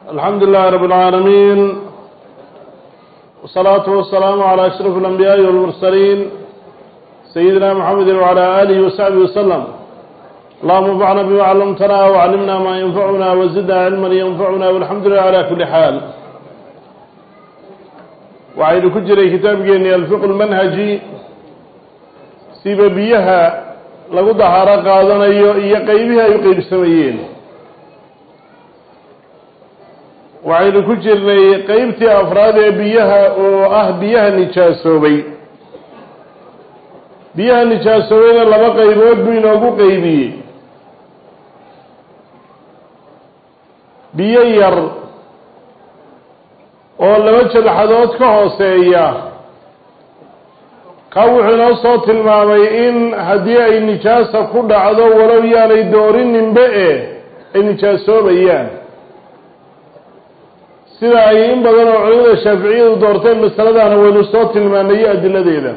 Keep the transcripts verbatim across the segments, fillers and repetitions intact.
الحمد لله رب العالمين والصلاة والسلام على أشرف الأنبياء والمرسلين سيدنا محمد وعلى آله وصحبه وسلم. اللهم انفعنا بما علمتنا وعلمنا ما ينفعنا وزدنا علما ينفعنا والحمد لله على كل حال. وعيد كجري كتاب جيني الفقه المنهجي سببيها لقد حرق هذا يقيبها يقيب السميين. وعيد كجري قيبتي أفراد بيها وأه بيها نجاسوبي بيها نجاسوبين لما قيبوت بينوغو قيبي بيير oo laba jilxadood ka hooseeya ka wuxuu noo soo tilmaamay in haddii ay nijaasa ku dhacdo walow yaanay doorininba ee ay nijaasoobayaan sida ay in badan oo culimada shaaficiyadu doorteen masaladaana waynu soo tilmaanay adiladeeda.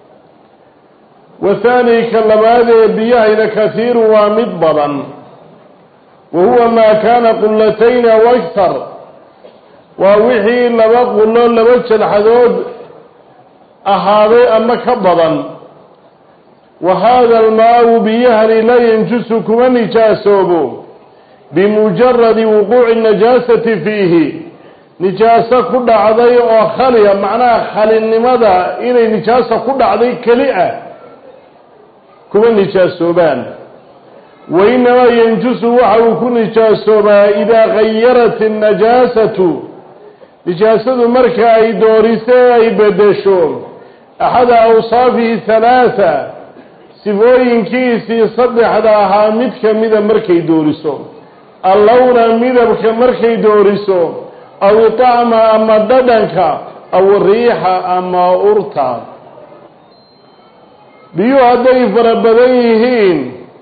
wathani ka labaad ee biyahayna kathiiru waa mid badan wa huwa maa kaana qullatayn aw akthar waa wixii laba qullo laba jalxadood ahaaday ama ka badan. wa hada almaau biyahani la yanjusu kuma nijaasoobo bimujaradi wuquuci najaasati fiihi nijaaso ku dhacday oo khaliya macnaha khalinimada inay nijaaso ku dhacday keli ah kuma nijaasoobaan. wainamaa yanjusu waxa uu ku nijaasoobaa idaa gayarat الnajaasatu nijaasadu marka ay doorisay ay bedesho axada awsaafihi halaatha sifooyinkiisii saddexda ahaa mid kamida markay dooriso allowna midabka markay dooriso aw طacma ama dhadhanka aw riixa ama urta. biyuhu hadday fara badan yihiin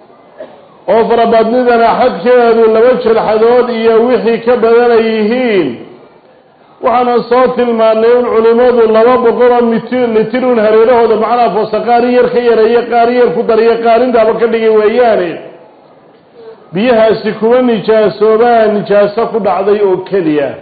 oo farabadnidana xadkeedu laba jalxadood iyo wixii ka badan ay yihiin waxaana soo tilmaanay in culimadu laba boqol oo litirun hareerahooda macnaha foosa qaari yar ka yareeye qaari yar ku dariyo qaarintaaba ka dhigay weeyaane biyahaasi kuwa nijaasoobaan nijaaso ku dhacday oo keliya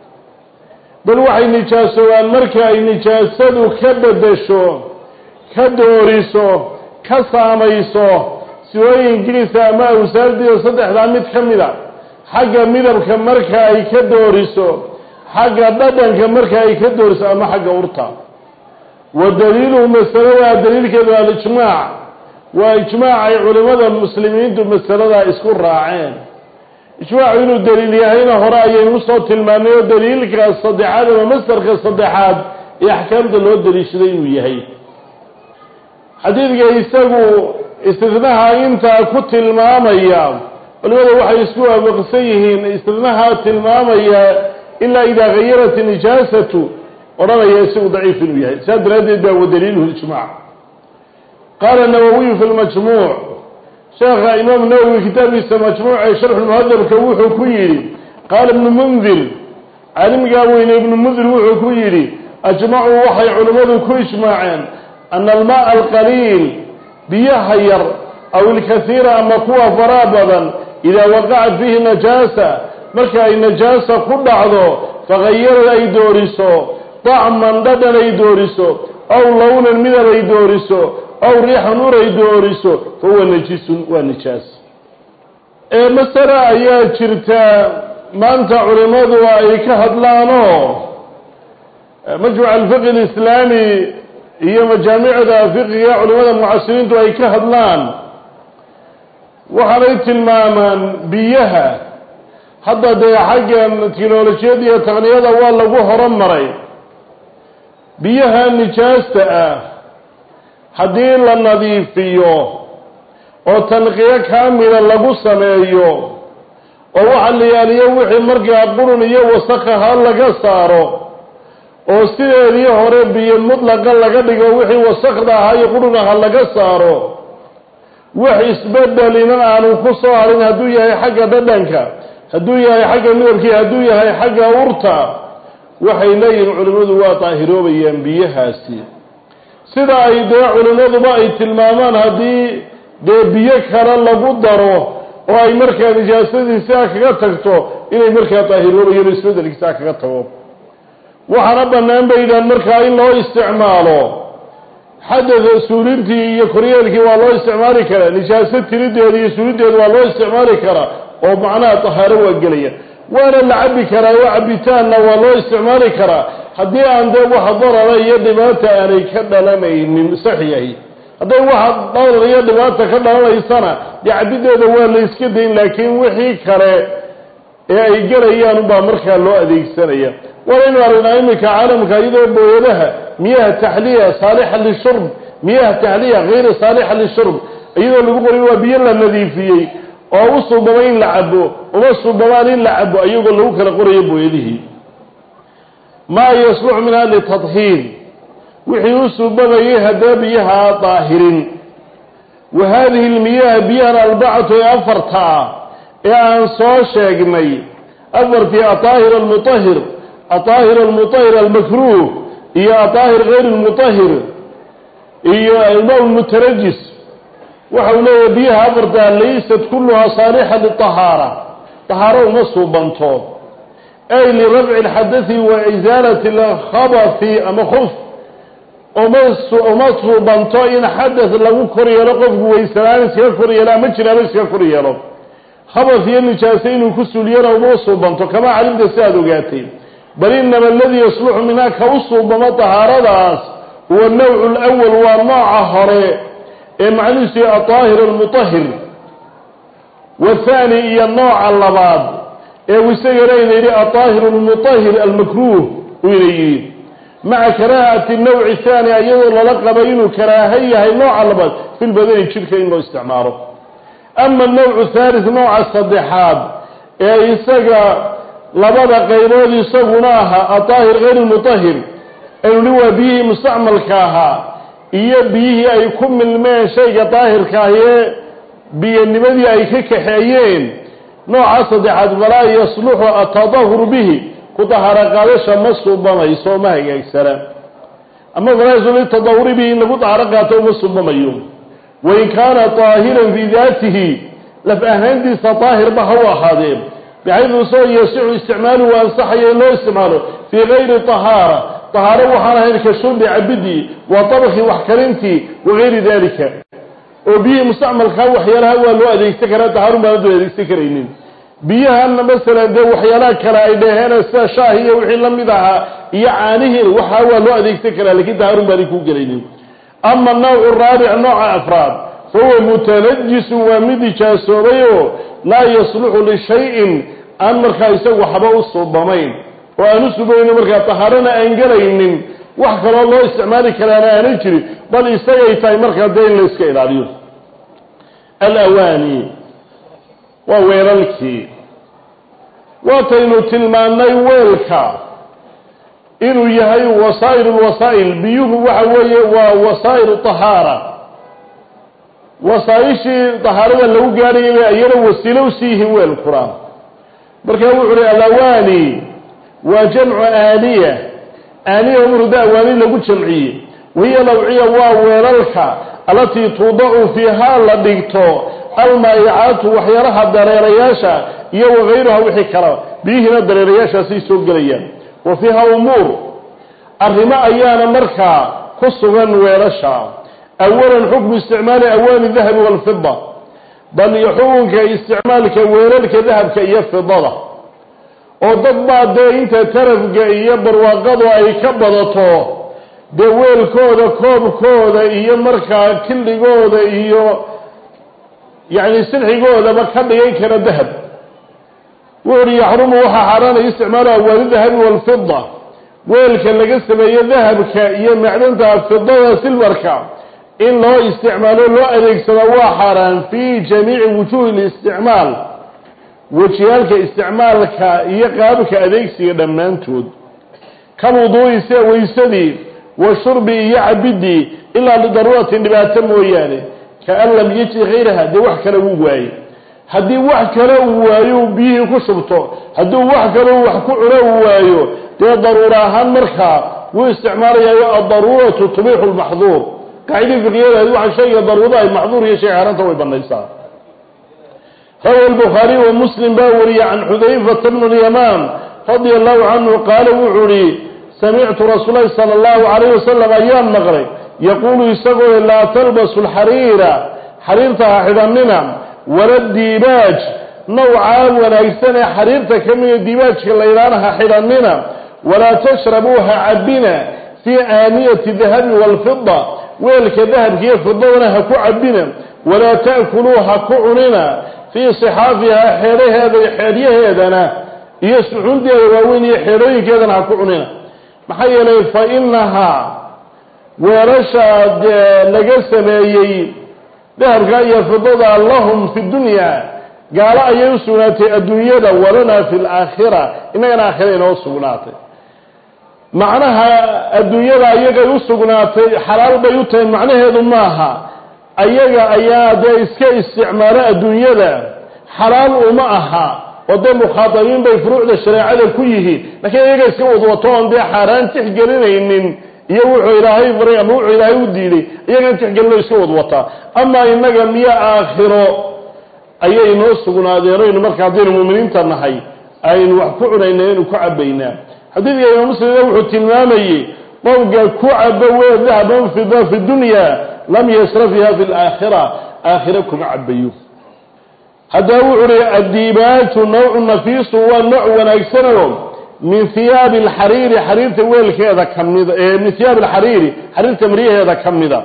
bal waxay nijaasoobaan marka ay nijaasadu ka bedesho ka dooriso ka saamayso siwooyinkiisa ama awsaardiisa saddexdaa mid ka mida xagga midabka marka ay ka dooriso xagga dhadhanka marka ay ka dooriso ama xagga urta. wa daliiluhu masalada daliilkeedu alijmaac waa ijmaac ay culimada muslimiintu masaladaa isku raaceen. ijmaacu inuu daliil yahayna hore ayaynu soo tilmaanay oo daliilka saddexaad ama masdarka saddexaad ee axkaamta loo daliishaday inuu yahay xadiidka isagu istidnaha intaa ku tilmaamaya. culimada waxay isku waafaqsan yihiin istidnaha tilmaamaya ilaa idaa gayarat nijaasatu odhanaya isagu daciif inuu yahay. saa daraaddeed baa wadaliiluhu ijmaac. qaala nawowiyu fi lmajmuuc sheekha imaam nawowi kitaabkiisa majmuuc ee sharxu muhadabka wuxuu ku yidhi qaala ibnu mundir caalimgaa weyne ibnu mundir wuxuu ku yidhi ajmacuu waxay culimmadu ku ijmaaceen ana almaa alqaliil biyaha yar aw ilkathiira ama kuwa faraa badan idaa waqacat fiihi najaasa marka ay najaasa ku dhacdo fagayarad ay dooriso طacman dhadhan ay dooriso aw lownan midab ay dooriso aw riixan ur ay dooriso fahuwa najisun waa nijaas. ee masale ayaa jirta maanta culimadu ay ka hadlaanoo majmuc alfiqhi alislaami iyo majaamicda fiqiga culimada mucasiriintu ay ka hadlaan waxaanay tilmaamaan biyaha hadda dee xaggan teknolojiyada iyo taqniyada waa lagu horumaray. biyaha nijaasta ah haddii la nadiifiyo oo tanqiyo kaamila lagu sameeyo oo waxa la yaaliyo wixii markaa qurun iyo wasakhaha laga saaro oo sideedii hore biyo mudlaqa laga dhigo wixii wasakda ahaa iyo qurunaha laga saaro wax isbedelina aanu ku soo harin hadduu yahay xagga dhadhanka hadduu yahay xagga midabkii hadduu yahay xagga urta waxay leeyihiin culimmadu waa daahiroobayaan biyahaasi. sida ay dee culimmaduba ay tilmaamaan haddii dee biyo kale lagu daro oo ay markaa nijaasadiisa kaga tagto inay markaa daahiroobayo isbedelkiisa kaga tago waxana banaan baydaan markaa in loo isticmaalo xadada suulintii iyo koryeelkii waa loo isticmaali karaa nijaasa tirideeda iyo suulideeda waa loo isticmaali karaa oo macnaha tahaaro waa gelaya waana la cabi karaa waa cabitaanna waa loo isticmaali karaa haddii aan dee waxa darara iyo dhibaata aanay ka dhalanaynin sax yahay hadday waxa darar iyo dhibaata ka dhalanaysana dee cabideeda waa la iska dayn laakiin wixii kale ee ay gelayaan baa markaa loo adeegsanaya ولين أرنا إنك عالم كايدة بويلها مياه تحلية صالحة للشرب مياه تحلية غير صالحة للشرب أيضا اللي بيقول هو بيلا الذي فيه أو وصل بمين لعبه ووصل بمين لعبه أيضا اللي هو كلا قريب بويله ما يصلح منها للتطهير وحيوصل بميها دابيها طاهر وهذه المياه بيها الأربعة أفرتها يعني صوشة جمي أفرتها طاهر المطهر الطاهر المطهر المكروه هي الطاهر غير المطهر هي الماء المترجس وحولها بيها أبردا ليست كلها صالحة للطهارة طهارة ومصر بنطوب أي لرفع الحدث وإزالة الخبث أما خف ومصر بنطوب إن حدث له كوريا لقف ويسلام سيكوريا لا مجرى سيكوريا لقف خبث ينجاسين وكسوا ليرا ومصر بنطوب كما علمت السادة قاتين بل إنما الذي يصلح منها كوصل بما طهارة هو النوع الأول والنوع هراء معنيسي الطاهر المطهر والثاني هي النوع اللباد ويسيرين إليه الطاهر المطهر المكروه وإليه مع كراهة النوع الثاني أيضا لقب بينه كراهية هي النوع اللباد في البدن الشركة إنه استعماره أما النوع الثالث نوع الصدحاب يسير labada qaybood isaguna aha ataahir غير المطهر inuu waa bihi mustacmalka aha iyo bihi ay ku milmeen shayga taahirka ah biyanimadii ay ka kaxeeyeen nooca saddexaad walaa yasluhu atadahur bihi ku tahara qaadasha masuubamayso ma hagaagsanaa ama walaa yasluhu atadahur bihi lagu tahara qaato masuubamayo wa in kana taahiran fi dhatihi laf ahaanti taahir ba huwa hadeen بحيث يسع استعماله وأنصحه له استعماله في غير طهارة طهارة وحالها كشرب عبدي وطبخ وحكرنتي وغير ذلك وبيه مستعمل خوح يلها ولو أديك سكرة طهارة ما أدو أديك سكرين بيها أن مثلا دو وحيالات كلا إليهنا الساشاهية وحين لم يدعها يعانيه وحاول لو أديك سكرة لكي طهارة ما أديك سكرين أما النوع الرابع نوع أفراد فهو متنجس ومدي كاسوريو لا يصلح لشيء أن مركا يسوي حباء الصبامين وأن الصبامين مركا طهارنا أنجلين وحكى الله استعمالي كلانا نجري بل يستيقي تاي مركا دين ليسكيل عليه الأواني وويرالكي واتينو تلماني ويلكا إنو يهي وسائل الوسائل بيوه وحوي ووسائل الطهارة وصايشي طهارة لو قاري أيضا وسيلو سيه هو القرآن بركة وحري الأواني وجمع آلية آلية مرد أواني لو جمعية وهي نوعية وويرالك التي توضع فيها لديكتو المائعات وحيرها الدريرياشة يو غيرها وحكرا بيهنا الدريرياشة سيسو قليا وفيها أمور الرماء أيانا مركا خصوغا ويرشا أولا حكم استعمال أواني الذهب والفضة بل يحوك استعمالك ويرالك ذهب كأي فضة وضبع ده انت ترف كأي برواقض وأي كبضته ده ويل كودة كوب كودة إيا مركا كل كودة إيا يعني سلحي كودة مكان ينكر الذهب ويري يحرم وحا حرام استعمال أواني الذهب والفضة ويل كان لقسم إيا ذهب كأي معدنتها الفضة وسلوركا إن لو استعماله لو أديك سنوا حرام في جميع وجوه الاستعمال وجهالك استعمالك يقابك أديك سيدمان تود كالوضوء ويسدي والشرب يعبدي إلا لضرورة نبات مويانه كأن لم يجي غيرها دي وحكا لوواي هدي وحكا لووايو بيه كشبطه هدي وحكا لوحكو لووايو دي ضرورة هنمركا واستعمالها الضرورة تطبيح المحظور قاعدين في غيره هذا عن شيء ضروري المحظور هي شيء عرانته ويبنيسا روى البخاري ومسلم باوري عن حذيفة بن اليمان رضي الله عنه قال وعلي سمعت رسول الله صلى الله عليه وسلم أيام مغرب يقول يسقوا لا تلبس الحرير حريرتها حرمنا ولا الديباج نوعا ونأيسان حريرتها كمية الديباج كالليلانها حرمنا ولا تشربوها عبنا في آنية الذهب والفضة ويلك ذهب هي فضة ونها كعبنا ولا تأكلوها كعننا في صحافها حيريه هذا حيريه هذا يسعون دي الواوين حيريه كذا كعننا محيا لي فإنها ورشاد لقسمي ذهب هي فضة اللهم في الدنيا قال أي سنة الدنيا ولنا في الآخرة إننا آخرين وسناته معناها الدنيا أيها يسقناته حلال بيوتين معناها هذا ماها أيها أيها دا إسكا استعمال الدنيا حلال ومعها وده مخاطرين بيفروع الشريعة كله لكن أيها إسكا وضوطان دي حاران تحقلين إنن يوحوا إلهي فريق موحوا إلهي وديلي أيها تحقل له إسكا وضوطان أما إنك مياه آخره أيها نوسقناته رأينا مركعدين المؤمنين ترنحي أين وحكونا إننا كعبينا حديث يا مسلم يوحوا تلمامي طوق كعب وذهب في الدنيا لم يشرفها في الآخرة آخركم عبيوه هذا وعري الديبات نوع نفيس ونوع ونكسنهم من ثياب الحرير حرير تويل كذا كمذا من ثياب الحرير حرير تمريه هذا كمذا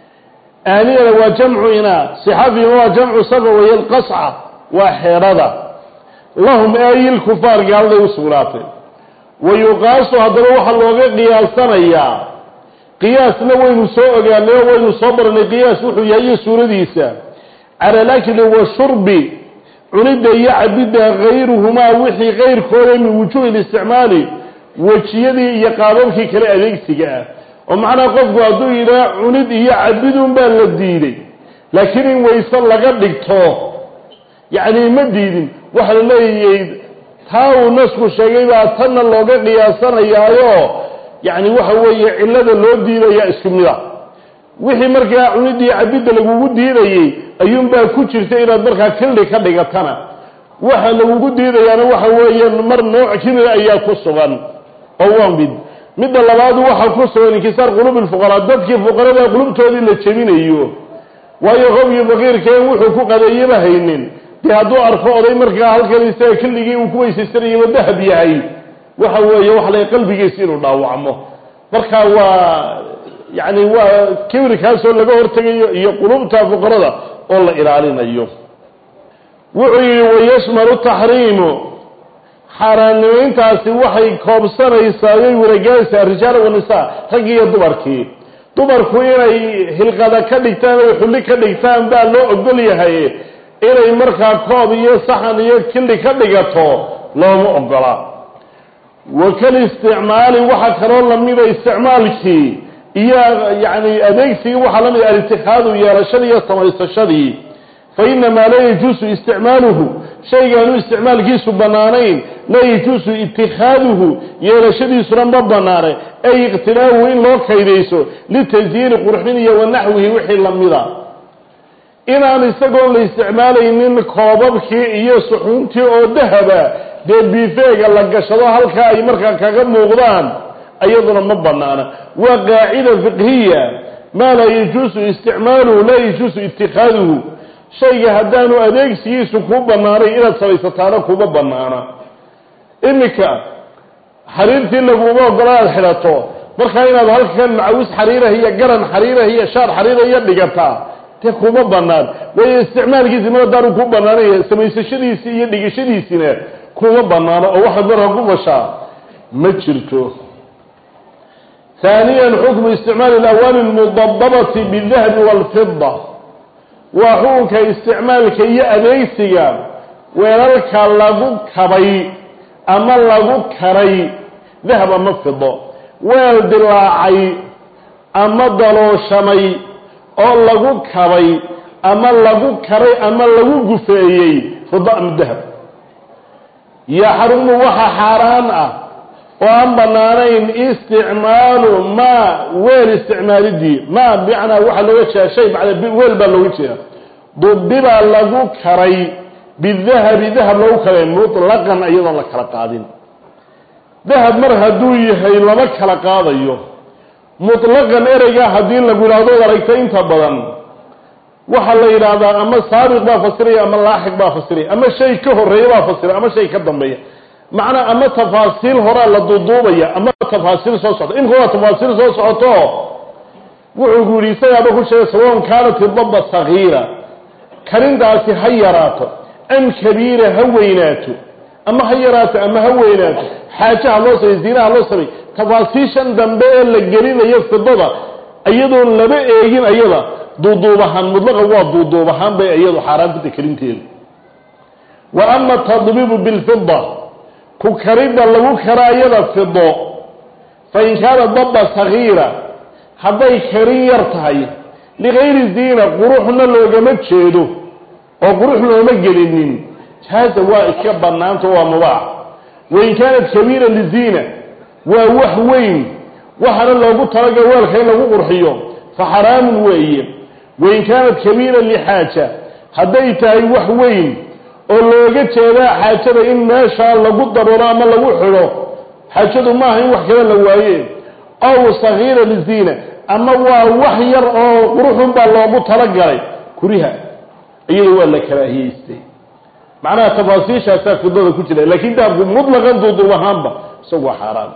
آنية وجمع إناء صحابي هو جمع صفا وهي القصعة وحيرضة لهم آي الكفار قال له سوراته ويقاس هذا روح الله قياسنا إياه قياسنا وين سوء قال له وين صبرنا قياس وحيي سورة ديسا على لكن هو شرب عنيد يعبد غيرهما وحي غير كل من وجوه الاستعمال وشيدي يقابلك كلا أديكسك ومعنى قفوا عدو إلى عنيد يعبدهم بالدين لكن ويصل لقد دكتوه يعني مدين وحل الله يد تاو نسخ الشيء تنا لوجه قياسنا يايو يعني وحوي علده لو ديدايا اسكميدا wixii markaa cunidii cabida lagu diidayay ayuun baa ku jirtay inaad markaa kildhi ka dhigatana waxa lagu diidayana waxa weeyaan mar nooc kimida ayaa ku sugan oo waan bid midda labaad waxa ku sugan inkisaar qulub fuqara dadkii fuqarada qulubtoodii la jabinayo waayo qofkii faqiirkeen wuxuu ku qadeeyay haynin dee hadduu arko oday markaa halkan isaga kildhigii uu ku weysaysanayay dahab yahay waxa weeye wax lay qalbigiisa inuu dhaawacmo marka waa يعني وكبر كاسو لغا hortagayo iyo qulubta fuqarada oo la ilaalinayo wuxuu wayashmalu tahriimu xaraamayntaasi waxay koobsanaysaa wargaysa rijaal iyo nisaa rag iyo dumarkii dumarku inay hilqada ka dhigtaan oo xulli ka dhigtaan baa loo ogol yahay inay markaa koob iyo saxan iyo kili ka dhigato looma ogola wakal isticmaali waxa karo lamida isticmaalkii يعني أديكسي وحلم الاتخاذ يا رشد يستميستشدي فإنما لا يجوز استعماله شيء قالوا استعمال كيس بنانين لا يجوز اتخاذه يا رشد يسرن ببنانين أي اقتناه إن لو كيديسو لتزيين قرحينية ونحوه وحي اللمضة إنا نستقول لاستعماله من كواببك إيا سحونتي أو ذهبا دي بيفيق اللي قشدوها هلكا أي مركا كاقب مغضان أيضا مبنانا وقاعدة فقهية ما لا يجوز استعماله لا يجوز اتخاذه شيء هدانه أديك سيسو كوبا ناري إلى سويستانا كوبا بنانا إنك حريرتي اللي كوبا وقراء الحلاتو مرخينا بهالك كان معوز حريرة هي قرن حريرة هي شار حريرة هي اللي تي كوبا بنان واستعمال جيزي ما دارو كوبا ناري سميس الشديسي يديك الشديسي كوبا بنانا أو واحد مرها كوبا شار مجرتو ثانيا حكم استعمال الأواني المضببة بالذهب والفضة وحوك استعمال كي أديسيا ويرالك لغو كبي أما لغو كري ذهب أما فضة ويردلاعي أما ضلوشمي أو لغو كبي أما لغو كري أما لغو قفايي فضة أم الذهب يحرم وحا حرام وأن بنانين استعمال ما ويل استعمال دي ما بيعنا واحد لو يشاء شيء بعد ويل بلو يشاء ضببا لغو كري بالذهب ذهب لو كان مطلقا أيضا لكلا قادين ذهب مر هدوي هي لما كلا قاديو مطلقا إرجع هدين لقول هذول ريتين تبضن وحلا إلى أما سابق بافسري أما لاحق بافسري أما شيء كهر ريبا فسري أما شيء كدمبيه معنى أما تفاصيل هراء للضوضوبية أما تفاصيل صوصات إن هو تفاصيل صوصاته وعقولي سيابه شيء سواء كانت الضبة صغيرة كرين داسي حيراته أم كبيرة هويناته أما حيراته أما هويناته حاجة الله سبي زينة الله سبي تفاصيشا دنبئة للجرينة يفضبها أيضا لبئة يجين أيضا ضوضوبها مطلقا وضوضوبها بي أيضا حرام بتكرينتين وأما التضبيب بالفضة كوكريدا لو كرايدا في الضوء فإن كانت ضبة صغيرة حبي كرير تهي لغير الزينة قروحنا لو جمت شيدو أو قروحنا لو مجلنين هذا هو إكبر نامته ومباع وإن كانت كبيرة للزينة ووحوين وحنا لو قلت رجع والخير لو قرحيهم فحرام وإيه وإن كانت كبيرة لحاجة حبيتها وحوين oo looga jeeda xaajada in meesha lagu darooro ama lagu xiro xaajadu ma aha in wax kale la waaye aw sagiira lizina ama waa wax yar oo quruxun baa loogu talagalay kuriha ayay waa la karaahiyeystay macnaha tafaasiisha saafidada ku jira laakiin daabku mutlaqan duudubahanba soo xaraan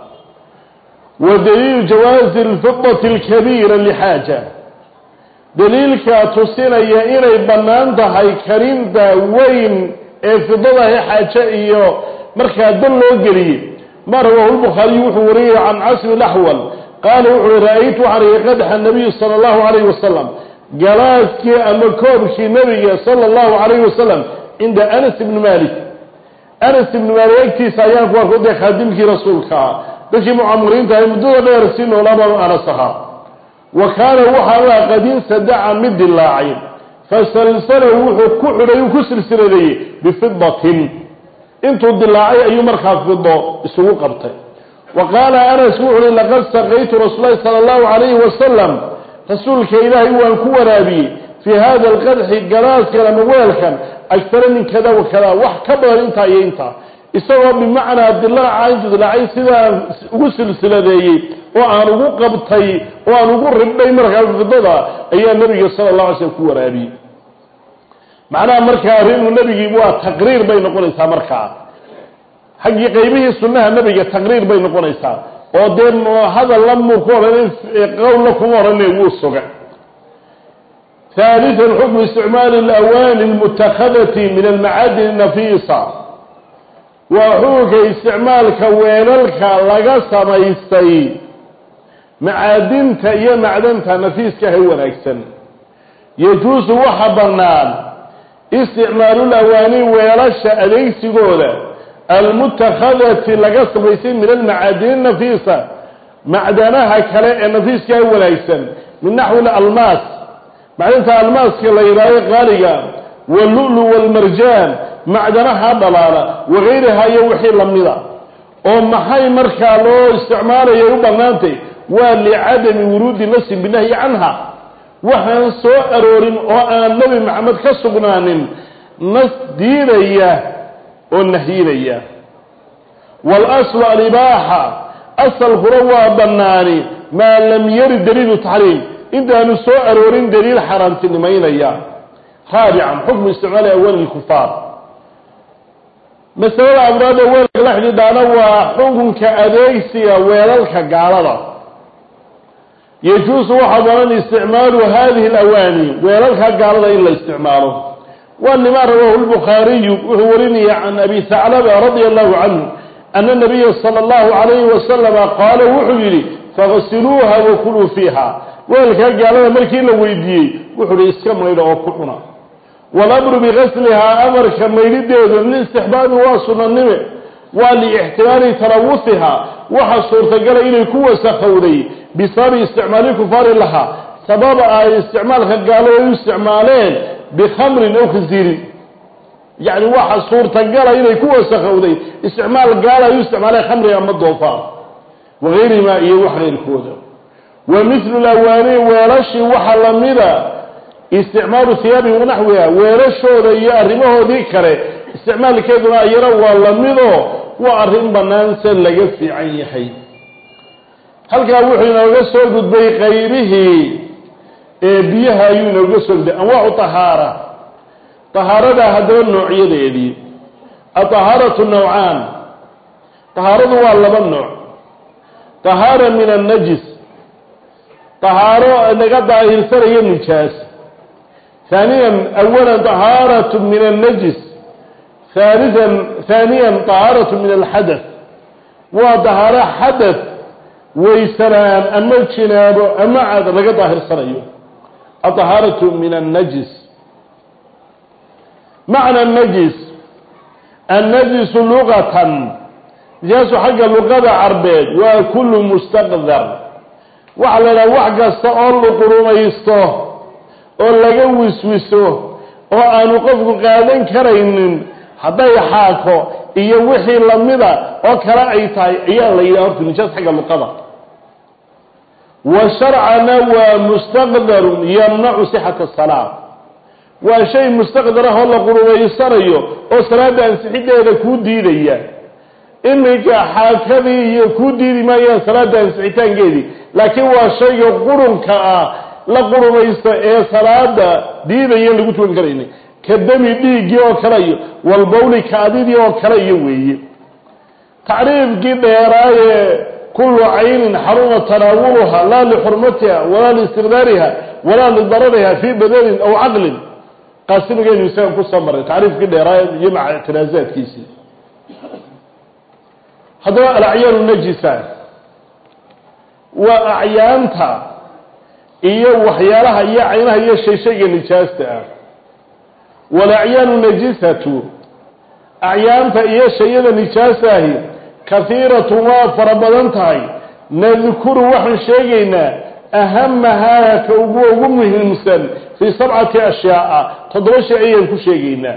ودليل جواز الفضة الكبيرة لحاجة دليل كاتوسين يا بنان هاي كريم دا وين فضلها هي حاجة إياه مركا دل لو جري ما رواه البخاري وحوريه عن عاصم الأحول قال رأيت على قدح النبي صلى الله عليه وسلم جلاس كي أما كوبشي النبي صلى الله عليه وسلم عند أنس بن مالك أنس بن مالك تي سيان فوق خادمك رسولك بشي معمرين تاي مدوه بيرسين ولا ما أنسها وكان وحا قدين سدع مد اللاعين فسلسله وحكوحنا يكسر سرده بفضة انتو الدلاعي اي مركز فضة اسوه قبطه وقال انا سوحنا لقد سقيت رسول الله صلى الله عليه وسلم رسولك الهي وانكو رابي في هذا القدح الجراس كلام ويلكا اكثر من كذا وكذا وحكبر انت اي انت isagoo bimacnaa dilaaca intuu dilaacay sidaa ugu silsiladeeyey oo aan ugu qabtay oo aan ugu ribay markaa fidada ayaa nabiga sallallahu alayhi wasallam ku waraabiyay macnaha markaa arinu nabigi waa taqriir bay noqonaysaa markaa xaqi qaybihii sunnaha nabiga taqriir bay noqonaysaa oo deen hadal la muuqoon qowl ku waranay uu suga ثالثا حكم استعمال الأواني المتخذة من المعادن النفيسة وحوك استعمالك وينالك لغا سميستي معادنك يا معدنك نفيسك هو الاكسن يجوز وحبرنان استعمال الاواني ويلاش اليس قوله المتخذة لغا سميستي من المعادن النفيسة معدنها كلاء نفيسك هو الاكسن من نحو الالماس معدنك الماس كلا يراي غاليا واللؤلؤ والمرجان معدنها ضلالة وغيرها يوحي لمنها ومحاي مركا لو استعماله يوبنانتي ولعدم ورود النص بالنهي عنها وحن سوء أرور وآن نبي محمد كسبنان نص دينية والنهينية والأصل الإباحة أصل هو بناني ما لم يرد دليل تحريم إذا نسوء أرور دليل حرام تنمينية رابعا حكم استعمال أول الكفار مسألة أمراض ويلك لحدي دانا وحكم كأديسية ويلك قالنا يجوز وحضران استعمال هذه الأواني ويلك قالنا إلا استعماله وأنما رواه البخاري وهو رني عن أبي ثعلبة رضي الله عنه أن النبي صلى الله عليه وسلم قال وحيري فغسلوها وكلوا فيها ويلك قالنا ملكين لويدي وحيري اسكم إلى وكلنا والأمر بغسلها أمر كما يريد للاستحباب واصل النمع ولإحتمال تروثها وحصور تقال إلي كوة سخوري بسبب استعمال كفار لها سبب استعمالها قالوا استعمالين بخمر أو خزير يعني وحصور تقال إلي كوة سخوري استعمال قالوا استعمال خمر أما الضوفاء وغير ما يوحي الكوة ومثل الأواني ورش وحل مذا استعمال ثيابه ونحوها ويرشوا ذي أرمه ذكره isticmaalkeeduna ayana waa lamidoo waa arrin bannaan se laga fiican yahay halkaa wuxuu inooga soo gudbay qaybihii ee biyaha ayuu inooga soo gudbay anwaacu tahaara tahaarada haddaba noocyadeedii atahaaratu nawcaan tahaaradu waa laba nooc tahaara min annajis tahaaro naga daahirsanaya nijaas ثانيا أولا طهارة من النجس ثالثا ثانيا طهارة من الحدث وطهارة حدث ويسران أما الجناب أما عاد لقى طاهر سريه الطهارة من النجس معنى النجس النجس لغة جاس حق اللغة عربية وكل مستقذر وعلى الوحق استقل قرون يسته oo laga wiswiso oo aanu qofku qaadan karaynin haday xaaqo iyo wixii lamida oo kala ay tahay ayaa la yiraahdo nijaas xagga luqada wa shar'ana wa mustaqdar yamna'u sihhata as-salat wa shay mustaqdar oo la qurubaysanayo oo salaada ansixideeda ku diidaya imika xaaqadii iyo ku diidi maayaan salaada ansixitaankeedii laakiin waa shay qurunka ah la qurubaysto ee salaada diidaya lagu tukan karayna kadami dhiigi oo kale iyo walbawli kaadidi oo kale iyo weeye taariifki dheeraaye kullu aynin haruma tanawulaha la li hurmatiha wala li istighdariha wala li darariha fi badan aw aql qasimgeenu isaga ku samaray taariifki dheeraaye iyo maca tanaazadkiisi hada al-a'yan an-najisa wa a'yanta iyo waxyaalaha iyo aynaha iyo shayshayga nijaasta ah wala ayanu najisatu ayanta iyo shayada nijaasahi kathiratu wa farabadan tahay nadhkuru waxaan sheegaynaa ahamaha ka ugu ugu muhiimsan fi sab'ati ashya'a toddoba shay ayaan ku sheegaynaa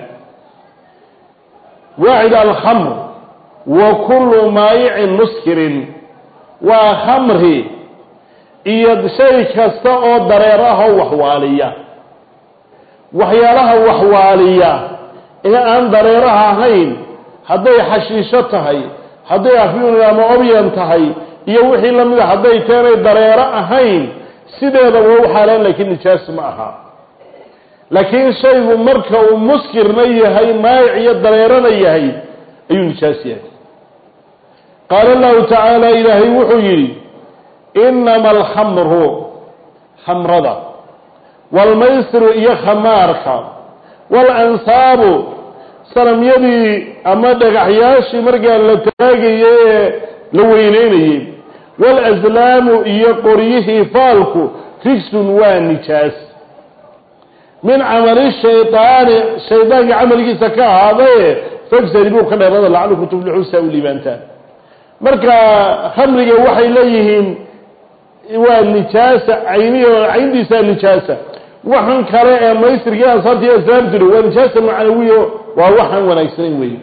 واحد الخمر وكل مائع مسكر وخمره iyo shay kasta oo dareeraha waxwaaliya waxyaalaha waxwaaliya ee aan dareeraha ahayn haday xashiisho tahay haday afyuun ama obyan tahay iyo wixii la mid ah haday taanay dareero ahayn sideeda waa xaalan laakiin nijaas ma aha laakiin shaygu marka uu muskirna yahay maa'ic iyo dareerana yahay ayuu nijaas yahay qaala Allahu ta'ala ilaahi wuxuu yiri إنما الخمر خمرضة والميسر إيا خمارك والأنصاب سلم يدي أمدك عياشي مرقى لتاقي لوينيني والأزلام إيا قريه فالك فكس ونجاس من عمل الشيطان الشيطان عمل سكا هذا فكس يقول خلال هذا لعلكم تفلحوا ساولي بانتان مرقى خمرك وحي ليهم waa nijaasa ayniyo ayndisa nijaasa waxan kale ee maysirka asartii asraamtu waa nijaasa macnawiyo waa waxan wanaagsan weey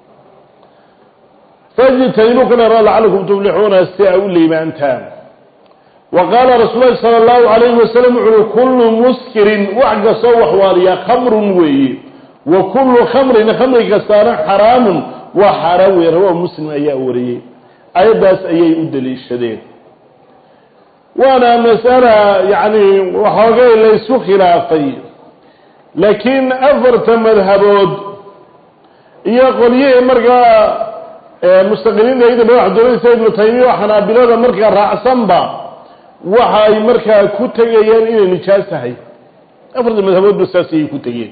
fajtaynu kana la'allakum tuflihuna sa'u limantan وقال رسول الله صلى الله عليه وسلم كل مسكر وعجس وحواليا خمر وي وكل خمر خمر كسار حرام وحرام رواه مسلم ايا وري ايداس ايي ودليشدين وانا مسألة يعني وحاجة ليسوا خلافي لكن أفرت مذهبود يقول يه مرقى مستقلين إذا بواحد دولي سيد متيمية وحنابلة مرقى رأسا با وحاي مرقى كتغيين إلى نجاسة أفرت مذهبود بساسي كتغيين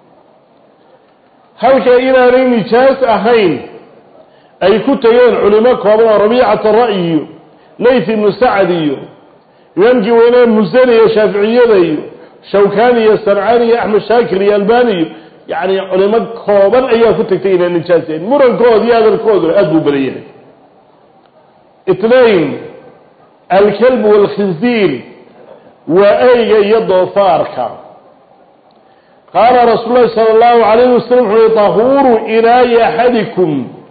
هل كإلى رين نجاسة أهين أي كتغيين علماء كوابا ربيعة الرأي ليث بن سعدي يمكن وين مزني شافعيه شوكاني السرعاني احمد شاكر الالباني يعني علماء كوبان ايا كتغتين النجاسين مرن كود يا هذا الكود ادو بريه اثنين الكلب والخنزير واي يضفارك قال رسول الله صلى الله عليه وسلم طهور اناء احدكم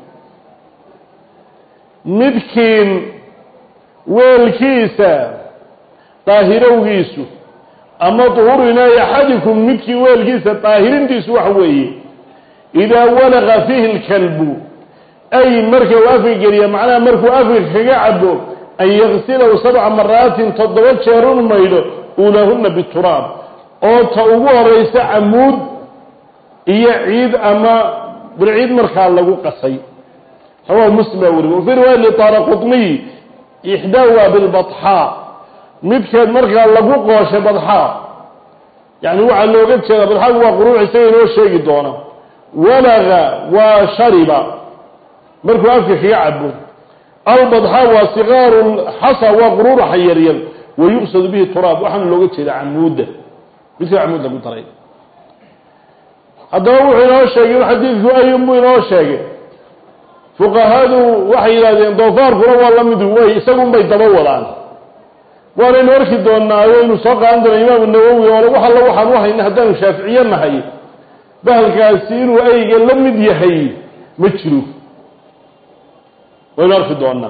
مدكين والكيسه طاهروغيسو اما طهور اناء احدكم مدكي والكيسه طاهرنتيس waxa weeye إذا ولغ فيه الكلب أي مركو أفق قرية معناه مركو أفق كقعبه أن يغسله سبع مرات تضبط شهرون ميله أولهن بالتراب أو تأوه رئيس عمود يعيد أما بالعيد مركال له قصي هو مسلم أولي وفي رواية لطارقطني إحداها بالبطحاء مدكد مركال له قوش بطحاء يعني هو على لغة شيء بطحاء هو قروع سيئن والشيء دونه ولغ وشرب مركو أفكك يعبه البطحاء وصغار الحصى وغرور حيريا ويقصد به التراب وحن لغة شيء عمود مثل عمود لابو طريق هذا هو حينه الشيء الحديث هو أيام بينه الشيء فقهاده وحي لذين دوفار فلو الله مدوه يساقون بيتبولان وانا نوركي دوننا وينو سوق عندنا إمام النووي ولا وحا الله وحا وحا إن هدان الشافعية نهي بهالكاسين وأي قال لم يديهي مجروف ونوركي دوننا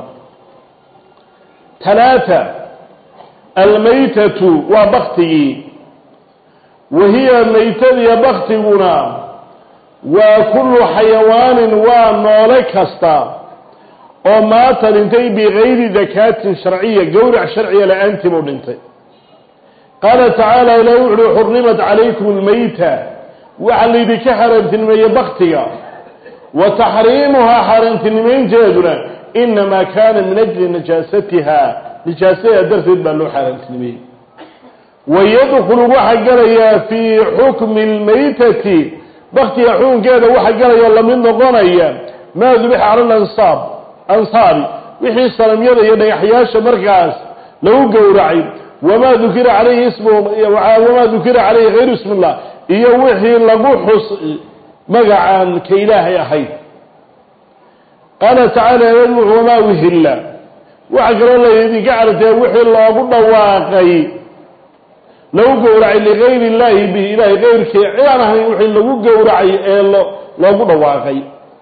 ثلاثة الميتة وبختي وهي ميتة يبختنا وكل حيوان ونولك هستا ومات لنتي بغير ذكاة شرعية قورع شرعية لأنت مولنتي قال تعالى لو حرمت عليكم الميتة وعلي بك حرمت يبختها وتحريمها حرمت من جادنا إنما كان من أجل نجاستها نجاستها درت بلو حرمت من ويدخل واحد قرية في حكم الميتة بختي حكم كذا واحد قرية الله من نظنية ما ذبح على الأنصاب أنصاري وحي السلام يدى يدى يحياش مركز لو قورعي وما ذكر عليه اسمه وما ذكر عليه غير اسم الله إيا وحي لقوحص مقعان كإله يا حي قال تعالى يدعو وما وهلا وعقر الله يدي قعرت وحي الله قلنا واقعي لو قورعي لغير الله به إله غير كي عيانا وحي لو قورعي لو قلنا واقعي